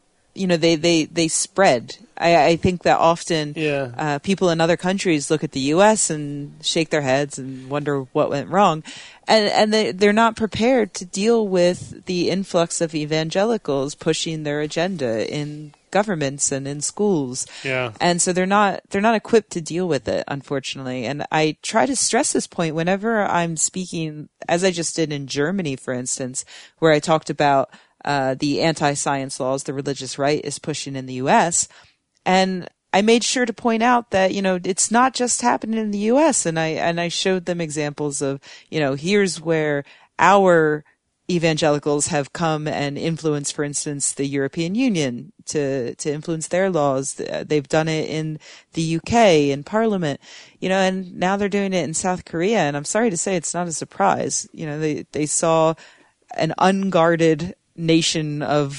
they spread. I think that often people in other countries look at the U.S. and shake their heads and wonder what went wrong. And they're not prepared to deal with the influx of evangelicals pushing their agenda in governments and in schools. Yeah. And so they're not equipped to deal with it, unfortunately. And I try to stress this point whenever I'm speaking, as I just did in Germany, for instance, where I talked about the anti-science laws the religious right is pushing in the U.S. And I made sure to point out that, it's not just happening in the U.S. And I showed them examples of, here's where our evangelicals have come and influenced, for instance, the European Union to influence their laws. They've done it in the UK in Parliament, and now they're doing it in South Korea. And I'm sorry to say it's not a surprise. They saw an unguarded nation of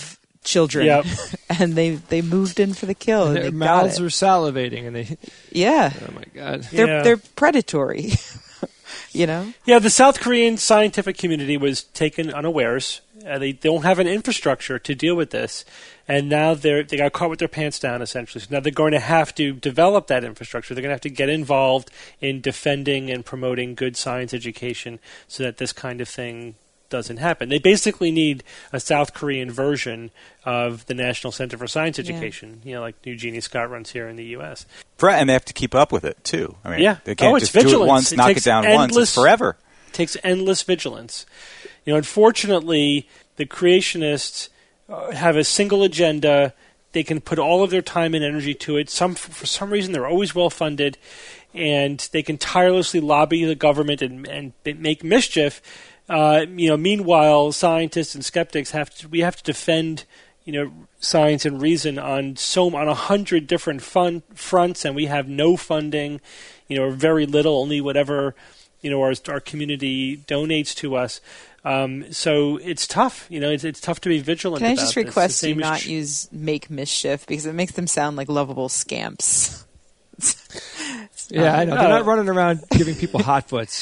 children, Yep. and they moved in for the kill. And Their they mouths got it. are salivating, and they. Yeah, Oh my god! they're predatory. Yeah, the South Korean scientific community was taken unawares. They don't have an infrastructure to deal with this, and now they got caught with their pants down, essentially. So now they're going to have to develop that infrastructure. They're going to have to get involved in defending and promoting good science education so that this kind of thing doesn't happen. They basically need a South Korean version of the National Center for Science Education, like Eugenie Scott runs here in the U.S. And they have to keep up with it, too. I mean, Yeah. they can't it's just do it vigilance. once, knock it down once. It's forever. It takes endless vigilance. Unfortunately, the creationists have a single agenda. They can put all of their time and energy to it. For some reason, they're always well funded, and they can tirelessly lobby the government and make mischief. Meanwhile, scientists and skeptics have to defend science and reason on 100 different fronts, and we have no funding, or very little, only whatever our community donates to us. So it's tough. It's tough to be vigilant. Can I about just this. request The you same as not use "make mischief" because it makes them sound like lovable scamps. Yeah, I know. They're not running around giving people hot foots.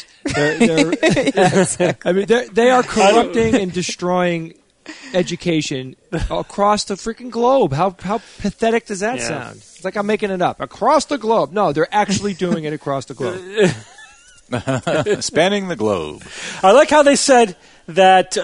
I mean, they are corrupting and destroying education across the freaking globe. How pathetic does that sound? It's like I'm making it up. Across the globe. No, they're actually doing it across the globe. Spanning the globe. I like how they said that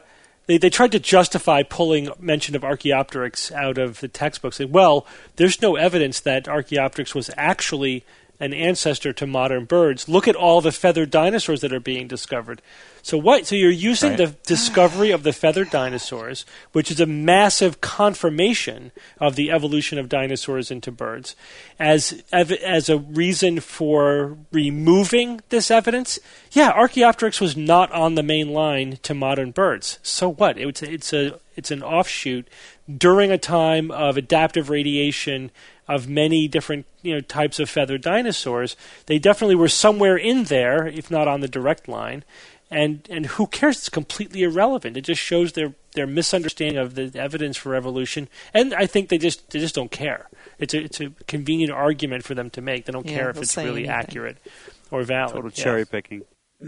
they tried to justify pulling mention of Archaeopteryx out of the textbooks. Saying, well, there's no evidence that Archaeopteryx was actually an ancestor to modern birds. Look at all the feathered dinosaurs that are being discovered. So what? So you're using the discovery of the feathered dinosaurs, which is a massive confirmation of the evolution of dinosaurs into birds, as a reason for removing this evidence. Yeah, Archaeopteryx was not on the main line to modern birds. So what? It's an offshoot during a time of adaptive radiation of many different types of feathered dinosaurs. They definitely were somewhere in there, if not on the direct line. And who cares? It's completely irrelevant. It just shows their misunderstanding of the evidence for evolution. And I think they just don't care. It's a convenient argument for them to make. They don't care if it's really accurate or valid. Total cherry picking.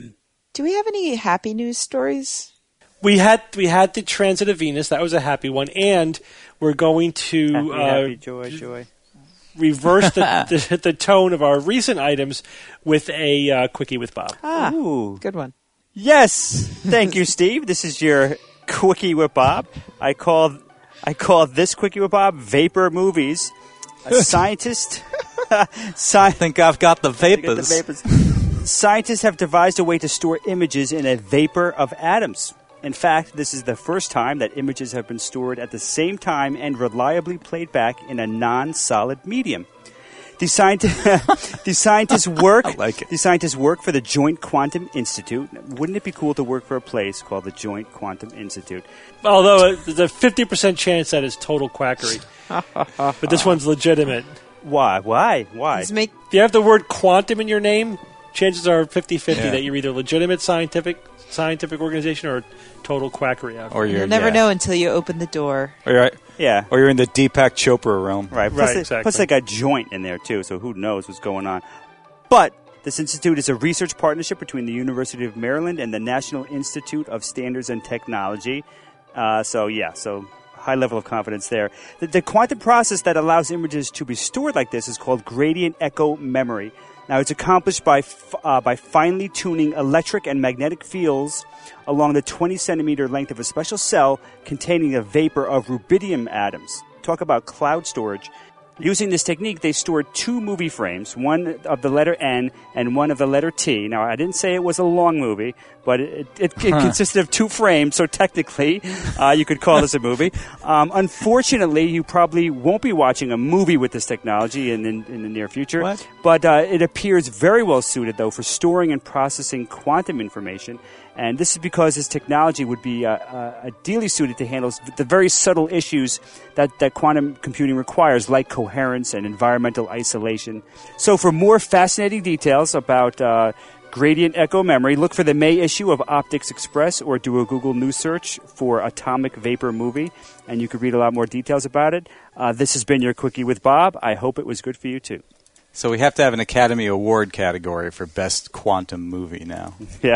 Do we have any happy news stories? We had the transit of Venus. That was a happy one, and we're going to happy, joy. reverse the tone of our recent items with a quickie with Bob. Ooh. Good one. Yes. Thank you, Steve. This is your Quickie with Bob. I call this Quickie with Bob Vapor Movies. A scientist... I think I've got the vapors. Scientists have devised a way to store images in a vapor of atoms. In fact, this is the first time that images have been stored at the same time and reliably played back in a non-solid medium. The scientists work. I like it. The scientists work for the Joint Quantum Institute. Wouldn't it be cool to work for a place called the Joint Quantum Institute? Although there's a 50% chance that it's total quackery. But this one's legitimate. Why? If you have the word quantum in your name, chances are 50-50 that you're either legitimate scientific organization or total quackery outfit. Or You'll never know until you open the door. Or Yeah. you're in the Deepak Chopra realm. Right. Exactly. Plus they got joint in there, too, so who knows what's going on. But this institute is a research partnership between the University of Maryland and the National Institute of Standards and Technology. So high level of confidence there. The quantum process that allows images to be stored like this is called gradient echo memory. Now, it's accomplished by finely tuning electric and magnetic fields along the 20-centimeter length of a special cell containing a vapor of rubidium atoms. Talk about cloud storage. Using this technique, they stored 2 movie frames, one of the letter N and one of the letter T. Now, I didn't say it was a long movie, but it consisted of 2 frames, so technically you could call this a movie. Unfortunately, you probably won't be watching a movie with this technology in the near future. What? But it appears very well suited, though, for storing and processing quantum information. And this is because this technology would be ideally suited to handle the very subtle issues that quantum computing requires, like coherence and environmental isolation. So for more fascinating details about Gradient Echo Memory. Look for the May issue of Optics Express or do a Google News search for Atomic Vapor Movie, and you could read a lot more details about it. This has been your Quickie with Bob. I hope it was good for you, too. So we have to have an Academy Award category for Best Quantum Movie now. Yeah.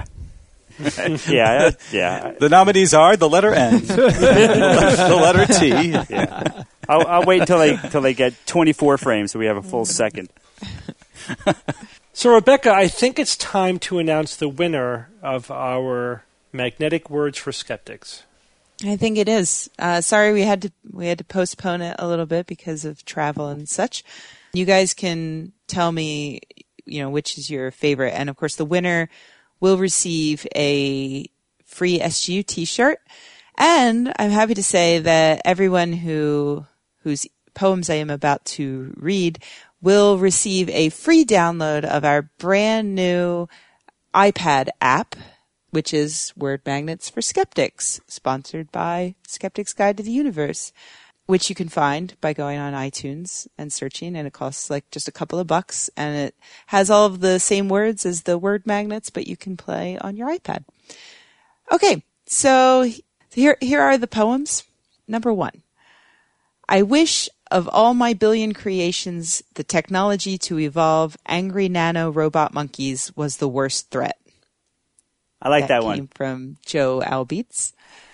Yeah. The nominees are the letter N, the letter T. Yeah. I'll wait until they get 24 frames so we have a full second. So, Rebecca, I think it's time to announce the winner of our Magnetic Words for Skeptics. I think it is. Sorry, we had to postpone it a little bit because of travel and such. You guys can tell me, which is your favorite, and of course, the winner will receive a free SGU T-shirt. And I'm happy to say that everyone whose poems I am about to read will receive a free download of our brand new iPad app, which is Word Magnets for Skeptics, sponsored by Skeptic's Guide to the Universe, which you can find by going on iTunes and searching, and it costs like just a couple of bucks, and it has all of the same words as the Word Magnets, but you can play on your iPad. Okay, so here are the poems. Number 1. I wish of all my billion creations, the technology to evolve angry nano robot monkeys was the worst threat. I like that one. Came from Joe Albeats.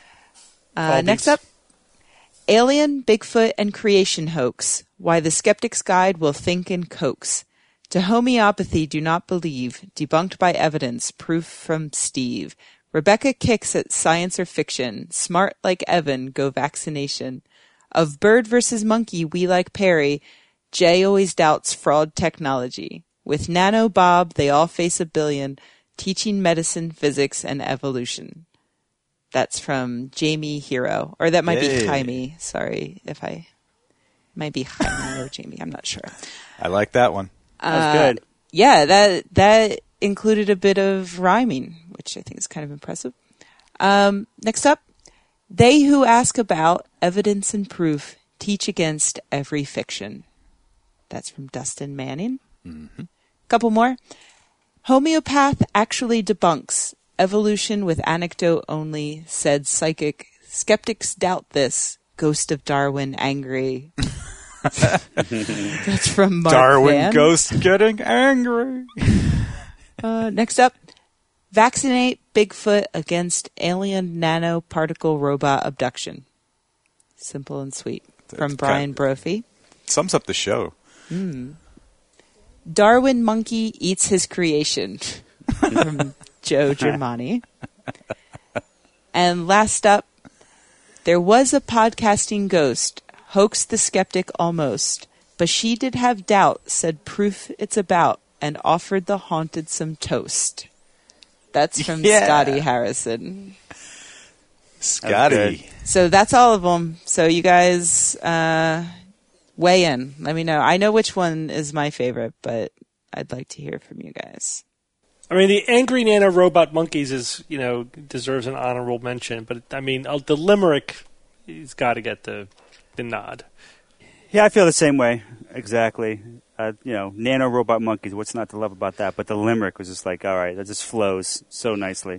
Next up, Alien, Bigfoot, and Creation Hoax. Why the Skeptic's Guide will think and coax. To homeopathy do not believe. Debunked by evidence. Proof from Steve. Rebecca kicks at science or fiction. Smart like Evan, go vaccination. Of bird versus monkey, we like Perry. Jay always doubts fraud technology. With Nano Bob, they all face a billion. Teaching medicine, physics, and evolution. That's from Jamie Hero. Or that might be Jaime. Sorry if I... Might be Jaime or Jamie. I'm not sure. I like that one. That's good. Yeah, that included a bit of rhyming, which I think is kind of impressive. Next up, they who ask about evidence and proof teach against every fiction. That's from Dustin Manning. Mm-hmm. Couple more. Homeopath actually debunks evolution with anecdote only, said psychic. Skeptics doubt this. Ghost of Darwin angry. That's from Mark Darwin Van. ghost getting angry. Next up, vaccinate Bigfoot against alien nanoparticle robot abduction. Simple and sweet. From Brian Brophy. Sums up the show. Darwin monkey eats his creation. From Joe Germani. And last up, there was a podcasting ghost, hoaxed the skeptic almost, but she did have doubt, said proof it's about, and offered the haunted some toast. That's from Scotty Harrison. Scotty. So that's all of them. So you guys weigh in. Let me know. I know which one is my favorite, but I'd like to hear from you guys. I mean, the angry nano robot monkeys is, deserves an honorable mention, but I mean, the limerick, he's got to get the nod. Yeah, I feel the same way. Exactly. Nano robot monkeys, what's not to love about that? But the limerick was just like, all right, that just flows so nicely.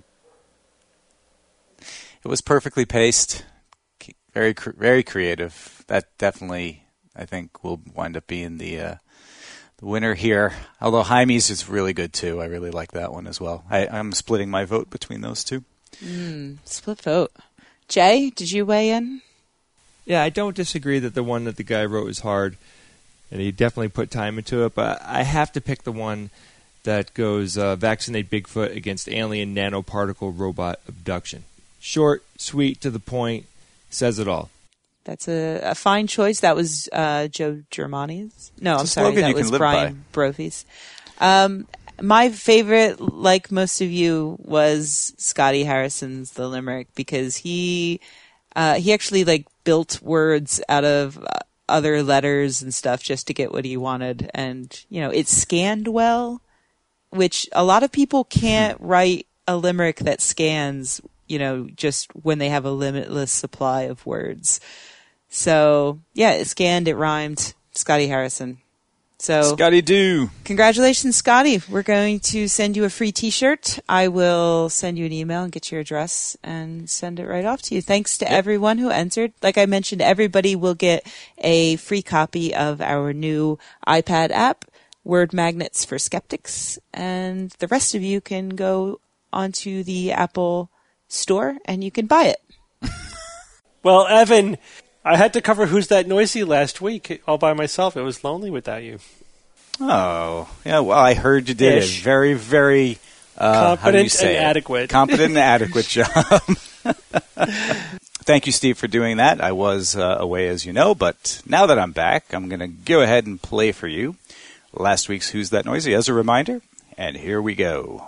It was perfectly paced, very very creative. That definitely, I think, will wind up being the winner here. Although Jaime's is really good too. I really like that one as well. I'm splitting my vote between those two. Split vote. Jay, did you weigh in? Yeah, I don't disagree that the one that the guy wrote is hard, and he definitely put time into it, but I have to pick the one that goes vaccinate Bigfoot against alien nanoparticle robot abduction. Short, sweet, to the point, says it all. That's a fine choice. That was Joe Germani's. No, I'm sorry. slogan That you was can live Brian Brophy's. My favorite, like most of you, was Scotty Harrison's The Limerick, because he actually built words out of other letters and stuff just to get what he wanted. And, it scanned well, which a lot of people can't write a limerick that scans, just when they have a limitless supply of words. So, yeah, it scanned, it rhymed. Scotty Harrison. So, Scotty do. Congratulations, Scotty. We're going to send you a free T-shirt. I will send you an email and get your address and send it right off to you. Thanks to everyone who answered. Like I mentioned, everybody will get a free copy of our new iPad app, Word Magnets for Skeptics, and the rest of you can go onto the Apple Store and you can buy it. Well, Evan, I had to cover Who's That Noisy last week all by myself. It was lonely without you. Oh, yeah. Well, I heard you did a very, very competent and adequate. Competent and adequate job. Thank you, Steve, for doing that. I was away, as you know, but now that I'm back, I'm going to go ahead and play for you last week's Who's That Noisy as a reminder, and here we go.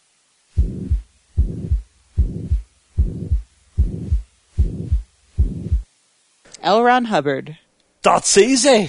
L. Ron Hubbard. That's easy.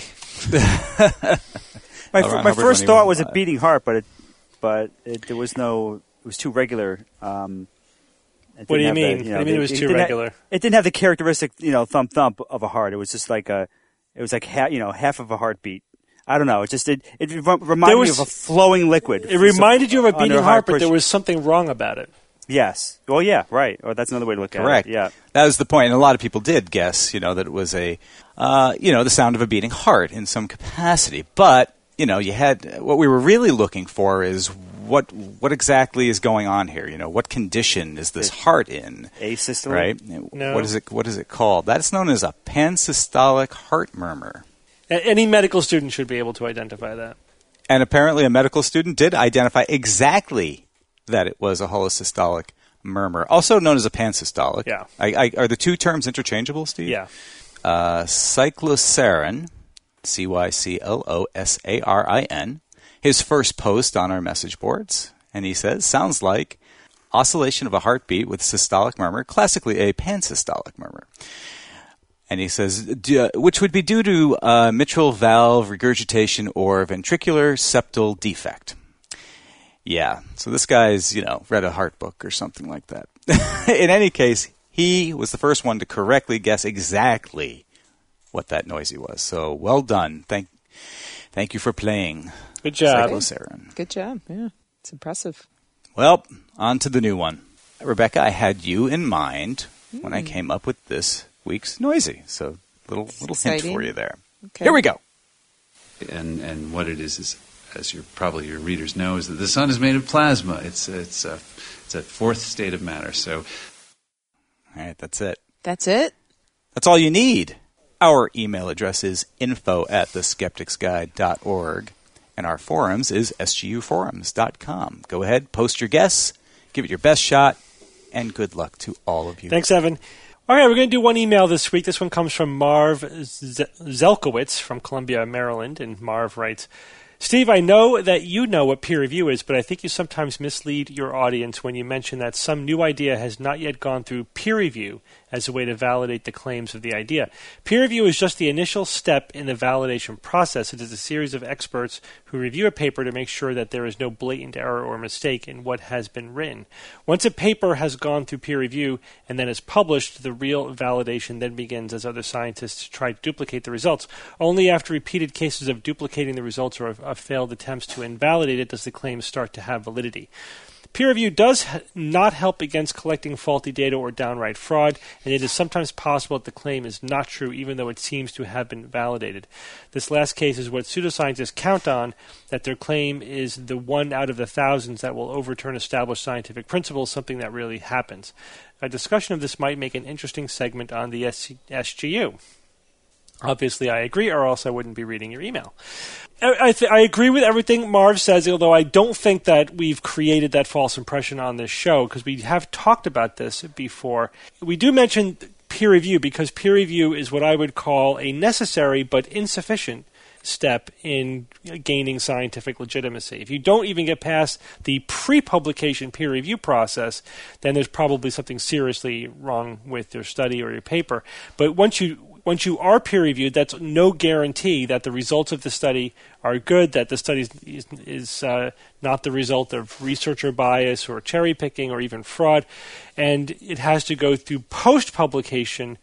My first thought was a beating heart, but there was no. It was too regular. What do you mean? What do you mean it was too regular? It didn't have the characteristic, thump thump of a heart. It was just like half of a heartbeat. I don't know. It reminded me of a flowing liquid. It reminded you of a beating heart, but there was something wrong about it. Yes. Well, yeah, right. Or that's another way to look at it. Correct. Yeah. That was the point. And a lot of people did guess, that it was the sound of a beating heart in some capacity. But, you had what we were really looking for is what exactly is going on here? What condition is this heart in? Asystole? Right? No. What is it called? That's known as a pansystolic heart murmur. Any medical student should be able to identify that. And apparently a medical student did identify exactly that it was a holosystolic murmur, also known as a pansystolic. Yeah. Are the two terms interchangeable, Steve? Yeah. Cyclosarin, Cyclosarin, his first post on our message boards, and he says, sounds like oscillation of a heartbeat with systolic murmur, classically a pansystolic murmur. And he says, which would be due to mitral valve regurgitation or ventricular septal defect. Yeah, so this guy's, read a heart book or something like that. In any case, he was the first one to correctly guess exactly what that noisy was. So well done. Thank you for playing. Good job. Cyclosarin. Good job. Yeah, it's impressive. Well, on to the new one. Rebecca, I had you in mind when I came up with this week's noisy. So little hint for you there. Okay. Here we go. And what it is as your readers know, is that the sun is made of plasma. It's a fourth state of matter. So, all right, that's it. That's it? That's all you need. Our email address is info@theskepticsguide.org, and our forums is sguforums.com. Go ahead, post your guess, give it your best shot, and good luck to all of you. Thanks, Evan. All right, we're going to do one email this week. This one comes from Marv Zelkowitz from Columbia, Maryland, and Marv writes, Steve, I know that you know what peer review is, but I think you sometimes mislead your audience when you mention that some new idea has not yet gone through peer review as a way to validate the claims of the idea. Peer review is just the initial step in the validation process. It is a series of experts who review a paper to make sure that there is no blatant error or mistake in what has been written. Once a paper has gone through peer review and then is published, the real validation then begins as other scientists try to duplicate the results. Only after repeated cases of duplicating the results or of failed attempts to invalidate it does the claim start to have validity. Peer review does not help against collecting faulty data or downright fraud, and it is sometimes possible that the claim is not true even though it seems to have been validated. This last case is what pseudoscientists count on, that their claim is the one out of the thousands that will overturn established scientific principles, something that really happens. A discussion of this might make an interesting segment on the SGU. Obviously, I agree, or else I wouldn't be reading your email. I agree with everything Marv says, although I don't think that we've created that false impression on this show, because we have talked about this before. We do mention peer review, because peer review is what I would call a necessary but insufficient step in gaining scientific legitimacy. If you don't even get past the pre-publication peer review process, then there's probably something seriously wrong with your study or your paper. But once you are peer-reviewed, that's no guarantee that the results of the study are good, that the study is not the result of researcher bias or cherry-picking or even fraud. And it has to go through post-publication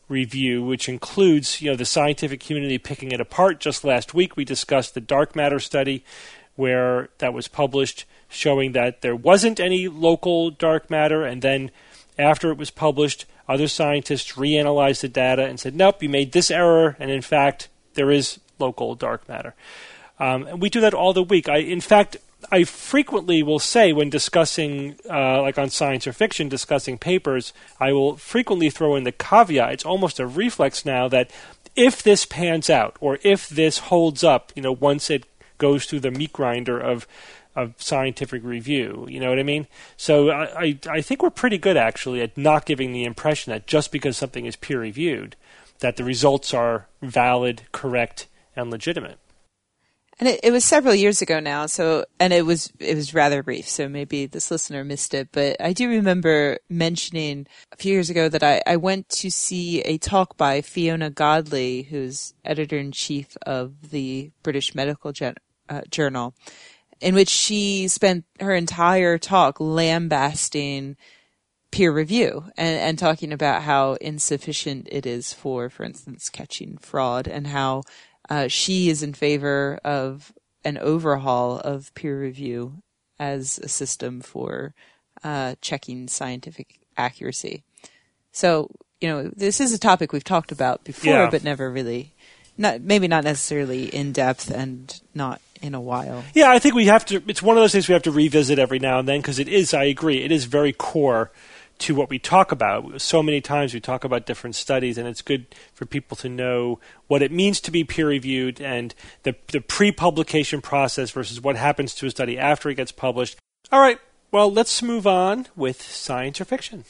review, which includes, the scientific community picking it apart. Just last week, we discussed the dark matter study where that was published showing that there wasn't any local dark matter, and then after it was published, other scientists reanalyzed the data and said, nope, you made this error, and in fact, there is local dark matter. And we do that all the week. I frequently will say when discussing, like on science or fiction, discussing papers, I will frequently throw in the caveat. It's almost a reflex now that if this pans out, or if this holds up, once it goes through the meat grinder of scientific review, you know what I mean? So I think we're pretty good, actually, at not giving the impression that just because something is peer-reviewed, that the results are valid, correct, and legitimate. And it was several years ago now, and it was rather brief, so maybe this listener missed it, but I do remember mentioning a few years ago that I went to see a talk by Fiona Godley, who's editor-in-chief of the British Medical Journal, in which she spent her entire talk lambasting peer review and talking about how insufficient it is for instance, catching fraud, and how she is in favor of an overhaul of peer review as a system for checking scientific accuracy. So, this is a topic we've talked about before, but never really, maybe not necessarily in depth and not in a while. Yeah, I think we have to, it's one of those things we have to revisit every now and then, because I agree, it is very core to what we talk about. So many times we talk about different studies, and it's good for people to know what it means to be peer-reviewed and the pre-publication process versus what happens to a study after it gets published. All right, well, let's move on with science or fiction.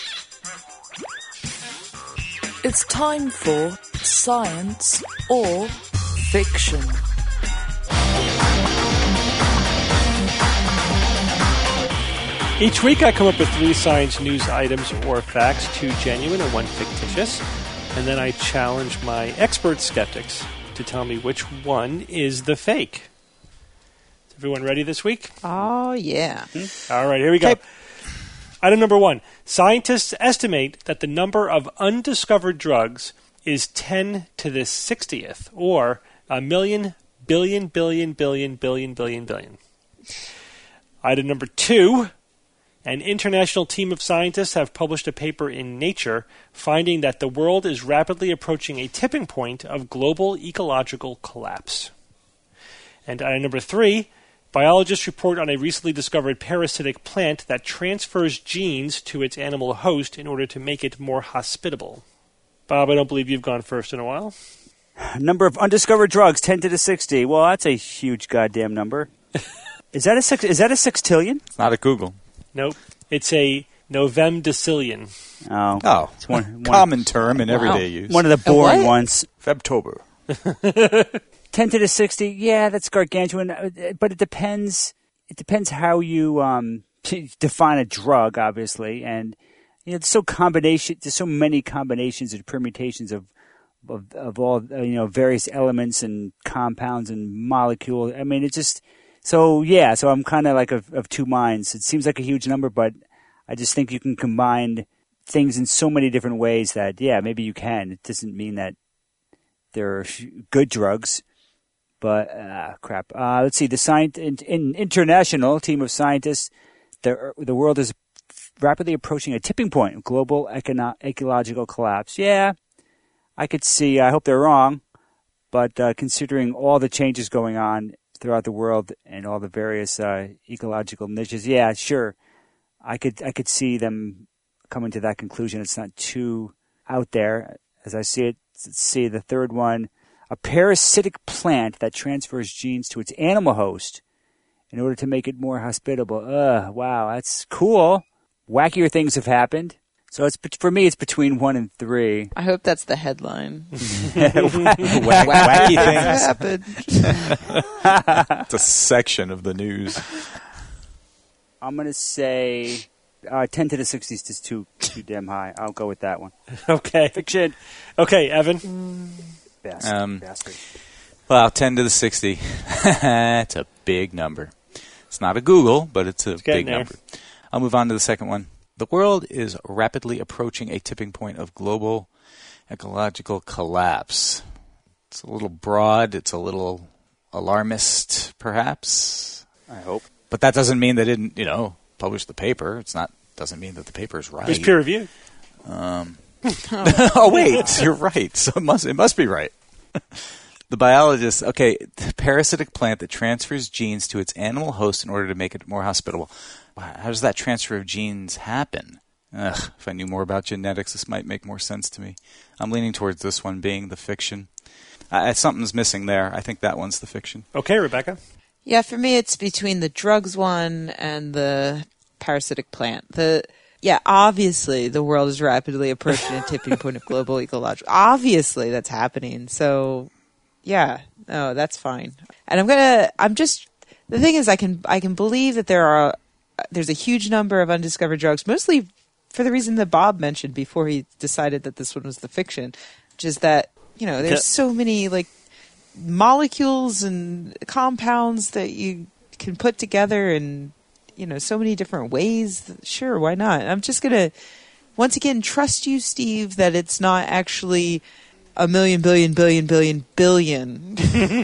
It's time for Science or Fiction. Each week I come up with 3 science news items or facts, 2 genuine and 1 fictitious, and then I challenge my expert skeptics to tell me which one is the fake. Is everyone ready this week? Oh, yeah. All right, here we go. Okay. Item number 1. Scientists estimate that the number of undiscovered drugs is 10 to the 60th, or a million, billion, billion, billion, billion, billion, billion. Item number 2. An international team of scientists have published a paper in Nature finding that the world is rapidly approaching a tipping point of global ecological collapse. And item number 3, biologists report on a recently discovered parasitic plant that transfers genes to its animal host in order to make it more hospitable. Bob, I don't believe you've gone first in a while. Number of undiscovered drugs, 10 to the 60. Well, that's a huge goddamn number. Is that a sextillion? It's not at Google. Nope. It's a novemdecillion. Oh. It's one common term in everyday use. One of the boring ones. Febtober. 10 to the 60, yeah, that's gargantuan. But it depends. It depends how you define a drug, obviously. And there's so many combinations and permutations of all, various elements and compounds and molecules. I mean, it's just... So I'm kind of like of two minds. It seems like a huge number, but I just think you can combine things in so many different ways that, maybe you can. It doesn't mean that they're good drugs, but crap. Let's see. The international team of scientists, the world is rapidly approaching a tipping point of global ecological collapse. Yeah, I could see. I hope they're wrong, but considering all the changes going on throughout the world and all the various ecological niches, yeah, sure. I could see them coming to that conclusion. It's not too out there as I see it. Let's see the third one. A parasitic plant that transfers genes to its animal host in order to make it more hospitable. Wow, that's cool. Wackier things have happened. So for me, it's between 1 and 3. I hope that's the headline. Wacky things happened. It's a section of the news. I'm going to say 10 to the 60s is just too damn high. I'll go with that one. Okay. Fiction. Okay, Evan. Bastard. Well, 10 to the 60. It's a big number. It's not a Google, but it's a big number. I'll move on to the second one. The world is rapidly approaching a tipping point of global Ecological collapse. It's a little broad. It's a little alarmist, perhaps. I hope. But that doesn't mean they didn't, publish the paper. Doesn't mean that the paper is right. It's peer reviewed. Oh, wait, you're right. So it must be right. The biologist, the parasitic plant that transfers genes to its animal host in order to make it more hospitable. How does that transfer of genes happen? If I knew more about genetics, this might make more sense to me. I'm leaning towards this one being the fiction. Something's missing there. I think that one's the fiction. Okay, Rebecca. Yeah, for me, it's between the drugs one and the parasitic plant. Obviously, the world is rapidly approaching a tipping point of global ecological. Obviously, that's happening. So, yeah, no, that's fine. And the thing is, I can believe that there's a huge number of undiscovered drugs, mostly for the reason that Bob mentioned before he decided that this one was the fiction, which is that, there's so many, molecules and compounds that you can put together in, so many different ways. Sure, why not? I'm just going to, once again, trust you, Steve, that it's not actually a million, billion, billion, billion, billion,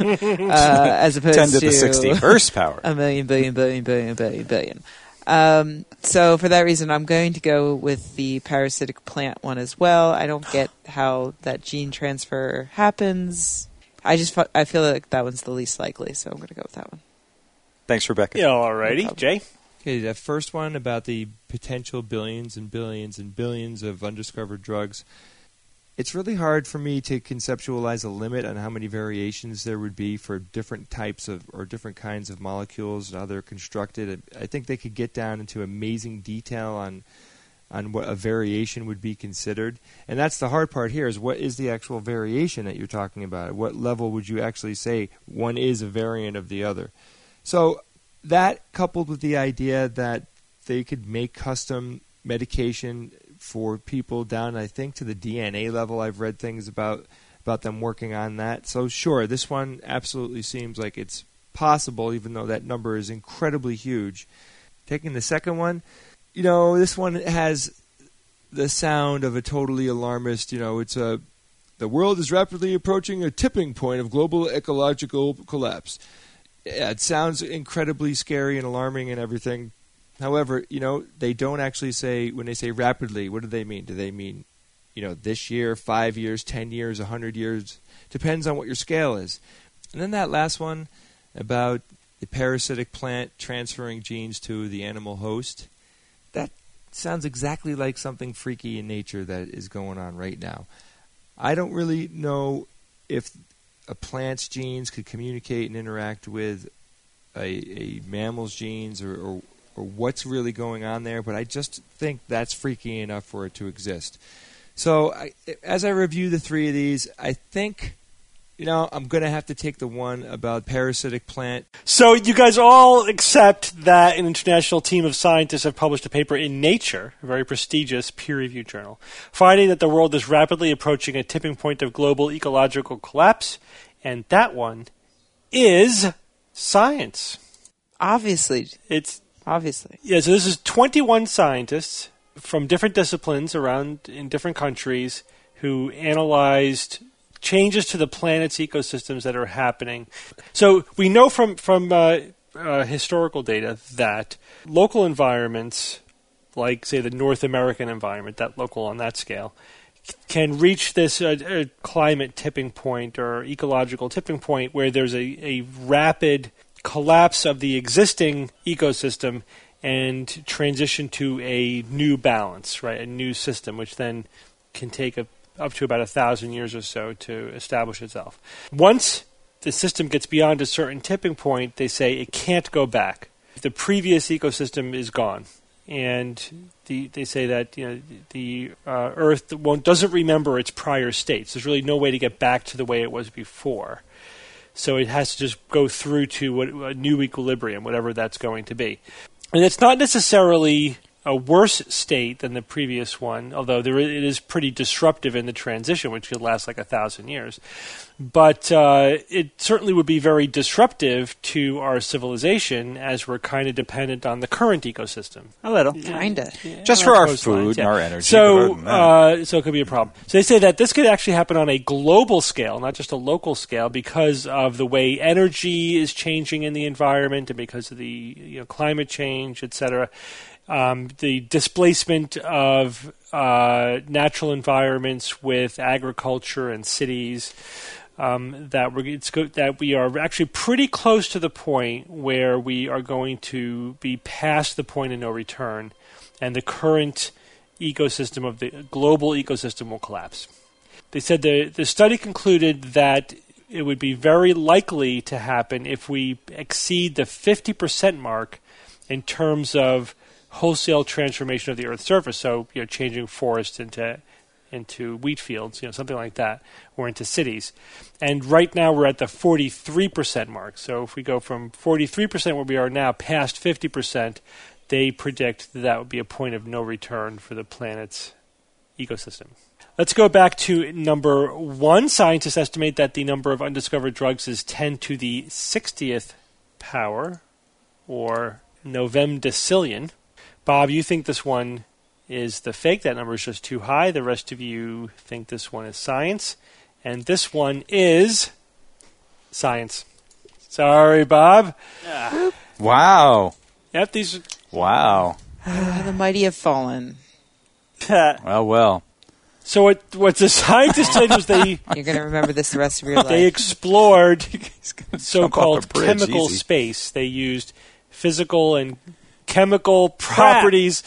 as opposed 10 to the 61st power. A million, billion, billion, billion, billion, billion. So for that reason, I'm going to go with the parasitic plant one as well. I don't get how that gene transfer happens. I feel like that one's the least likely, so I'm going to go with that one. Thanks, Rebecca. Yeah, all righty. Jay? Okay, that first one about the potential billions and billions and billions of undiscovered drugs. It's really hard for me to conceptualize a limit on how many variations there would be for different types of or different kinds of molecules and how they're constructed. I think they could get down into amazing detail on what a variation would be considered. And that's the hard part here, is what is the actual variation that you're talking about? At what level would you actually say one is a variant of the other? So that, coupled with the idea that they could make custom medication for people down, I think, to the DNA level. I've read things about them working on that. So sure, this one absolutely seems like it's possible, even though that number is incredibly huge. Taking the second one, this one has the sound of a totally alarmist, the world is rapidly approaching a tipping point of global ecological collapse. Yeah, it sounds incredibly scary and alarming and everything. However, they don't actually say, when they say rapidly, what do they mean? Do they mean, this year, 5 years, 10 years, 100 years? Depends on what your scale is. And then that last one about the parasitic plant transferring genes to the animal host, that sounds exactly like something freaky in nature that is going on right now. I don't really know if a plant's genes could communicate and interact with a mammal's genes or what's really going on there, but I just think that's freaky enough for it to exist. So as I review the three of these, I think, I'm going to have to take the one about parasitic plant. So you guys all accept that an international team of scientists have published a paper in Nature, a very prestigious peer-reviewed journal, finding that the world is rapidly approaching a tipping point of global ecological collapse, and that one is science. Obviously. Obviously. Yeah, so this is 21 scientists from different disciplines around in different countries who analyzed changes to the planet's ecosystems that are happening. So we know from historical data that local environments, like, say, the North American environment, that local on that scale, can reach this climate tipping point or ecological tipping point where there's a rapid collapse of the existing ecosystem and transition to a new balance, right? A new system, which then can take up to about 1,000 years or so to establish itself. Once the system gets beyond a certain tipping point, they say it can't go back. The previous ecosystem is gone, and they say that the Earth doesn't remember its prior states. There's really no way to get back to the way it was before. So it has to just go through to a new equilibrium, whatever that's going to be. And it's not necessarily a worse state than the previous one, although it is pretty disruptive in the transition, which could last like 1,000 years. But it certainly would be very disruptive to our civilization, as we're kind of dependent on the current ecosystem. A little. Kinda. Just for our food and our energy. So it could be a problem. So they say that this could actually happen on a global scale, not just a local scale, because of the way energy is changing in the environment and because of the climate change, etc. The displacement of natural environments with agriculture and cities. That we are actually pretty close to the point where we are going to be past the point of no return, and the current ecosystem of the global ecosystem will collapse. They said the study concluded that it would be very likely to happen if we exceed the 50% mark in terms of wholesale transformation of the Earth's surface. So, changing forests into wheat fields, something like that, or into cities. And right now we're at the 43% mark. So if we go from 43% where we are now past 50%, they predict that would be a point of no return for the planet's ecosystem. Let's go back to number 1. Scientists estimate that the number of undiscovered drugs is 10 to the 60th power, or novemdecillion. Bob, you think this one is the fake. That number is just too high. The rest of you think this one is science. And this one is science. Sorry, Bob. Wow. Yep, these... Wow. The mighty have fallen. Well. So what the scientists did was You're going to remember this the rest of your life. they explored so-called bridge, chemical easy. space. They used physical and chemical properties,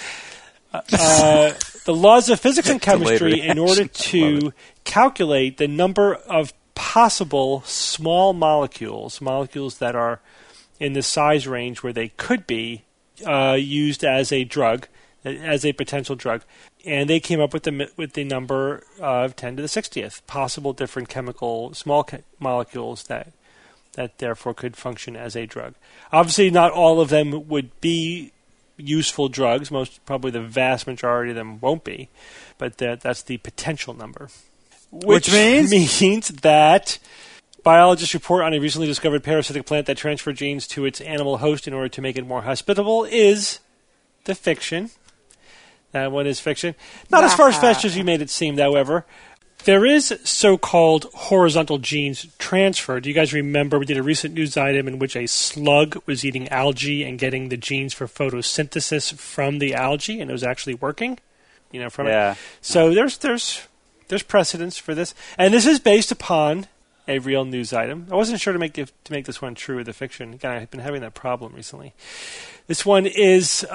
the laws of physics and chemistry, in order to calculate the number of possible small molecules that are in the size range where they could be used as a drug, as a potential drug. And they came up with the number of 10 to the 60th possible different small molecules that therefore could function as a drug. Obviously, not all of them would be useful drugs. Probably the vast majority of them won't be, but that's the potential number. Which means that biologists report on a recently discovered parasitic plant that transferred genes to its animal host in order to make it more hospitable is the fiction. That one is fiction. Not as far as fast as you made it seem, however. There is so-called horizontal genes transfer. Do you guys remember we did a recent news item in which a slug was eating algae and getting the genes for photosynthesis from the algae, and it was actually working? From it. So there's precedence for this, and this is based upon a real news item. I wasn't sure to make this one true or the fiction. Again, I've been having that problem recently. This one is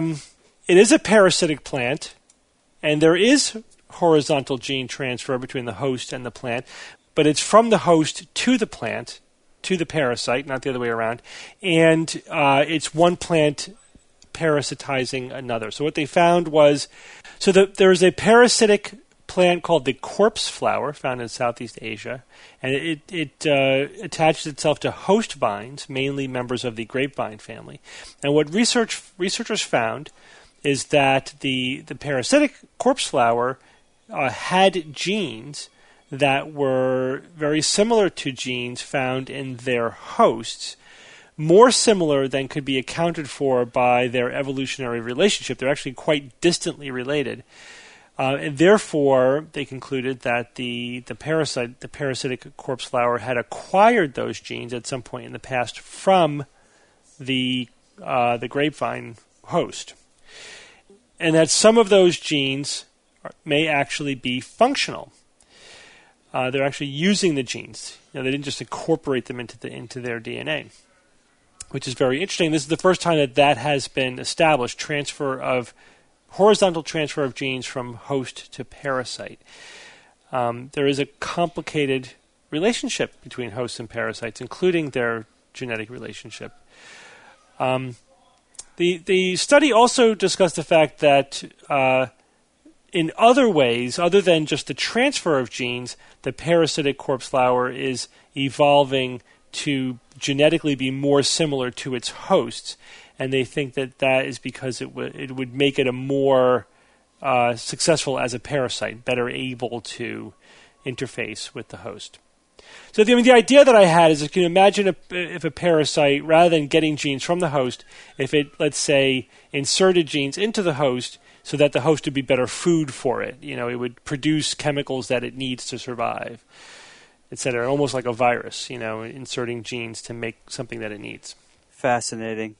it is a parasitic plant, and there is horizontal gene transfer between the host and the plant, but it's from the host to the plant, to the parasite, not the other way around, and it's one plant parasitizing another. So what they found was, there's a parasitic plant called the corpse flower found in Southeast Asia, and it attaches itself to host vines, mainly members of the grapevine family. And what researchers found is that the parasitic corpse flower had genes that were very similar to genes found in their hosts, more similar than could be accounted for by their evolutionary relationship. They're actually quite distantly related. And therefore, they concluded that the parasitic corpse flower had acquired those genes at some point in the past from the grapevine host. And that some of those genes may actually be functional. They're actually using the genes. They didn't just incorporate them into their DNA, which is very interesting. This is the first time that has been established, horizontal transfer of genes from host to parasite. There is a complicated relationship between hosts and parasites, including their genetic relationship. The study also discussed the fact that in other ways, other than just the transfer of genes, the parasitic corpse flower is evolving to genetically be more similar to its hosts, and they think that is because it would make it a more successful as a parasite, better able to interface with the host. So the idea that I had is, you can imagine if a parasite, rather than getting genes from the host, if it, let's say, inserted genes into the host so that the host would be better food for it. It would produce chemicals that it needs to survive, etc. Almost like a virus, inserting genes to make something that it needs. Fascinating.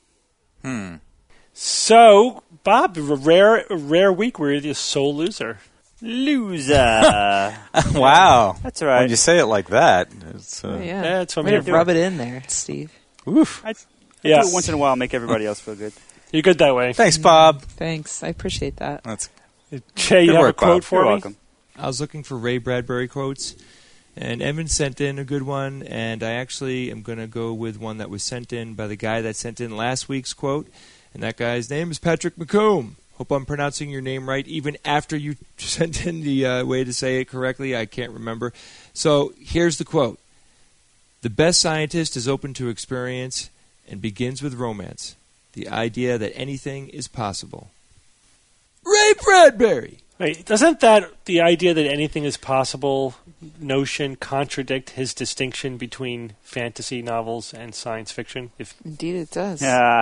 So, Bob, a rare week where you're the sole loser. Loser. Wow. That's all right. When you say it like that, it's... Yeah, it's from Way here. to rub it in there, Steve. Oof. I do it once in a while, make everybody else feel good. You're good that way. Thanks, Bob. Thanks. I appreciate that. That's Jay, you Good have work, a quote Bob. for You're me? welcome. I was looking for Ray Bradbury quotes, and Evan sent in a good one, and I actually am going to go with one that was sent in by the guy that sent in last week's quote, and that guy's name is Patrick McComb. Hope I'm pronouncing your name right, even after you sent in the way to say it correctly. I can't remember. So here's the quote. The best scientist is open to experience and begins with romance. The idea that anything is possible. Ray Bradbury! Wait, doesn't the idea that anything is possible notion contradict his distinction between fantasy novels and science fiction? Indeed it does.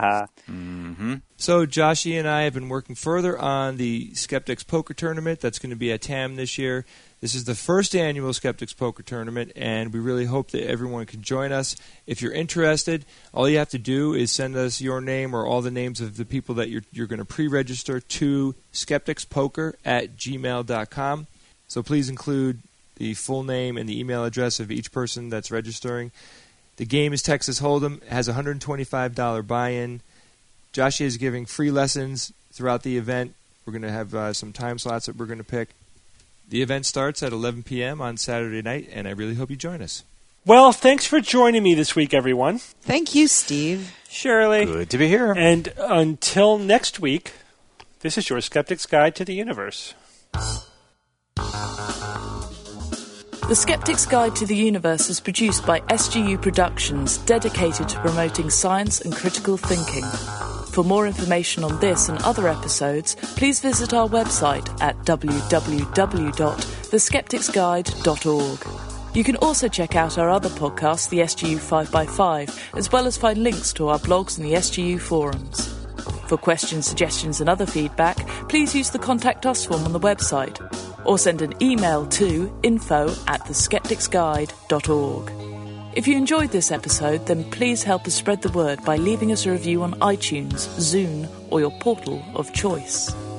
So Joshy and I have been working further on the Skeptics Poker Tournament that's going to be at TAM this year. This is the first annual Skeptics Poker Tournament, and we really hope that everyone can join us. If you're interested, all you have to do is send us your name or all the names of the people that you're going to pre-register to skepticspoker@gmail.com. So please include the full name and the email address of each person that's registering. The game is Texas Hold'em. It has a $125 buy-in. Joshy is giving free lessons throughout the event. We're going to have some time slots that we're going to pick. The event starts at 11 p.m. on Saturday night, and I really hope you join us. Well, thanks for joining me this week, everyone. Thank you, Steve. Shirley. good to be here. And until next week, this is your Skeptic's Guide to the Universe. The Skeptic's Guide to the Universe is produced by SGU Productions, dedicated to promoting science and critical thinking. For more information on this and other episodes, please visit our website at www.theskepticsguide.org. You can also check out our other podcast, the SGU 5x5, as well as find links to our blogs and the SGU forums. For questions, suggestions and other feedback, please use the Contact Us form on the website, or send an email to info@theskepticsguide.org. If you enjoyed this episode, then please help us spread the word by leaving us a review on iTunes, Zune, or your portal of choice.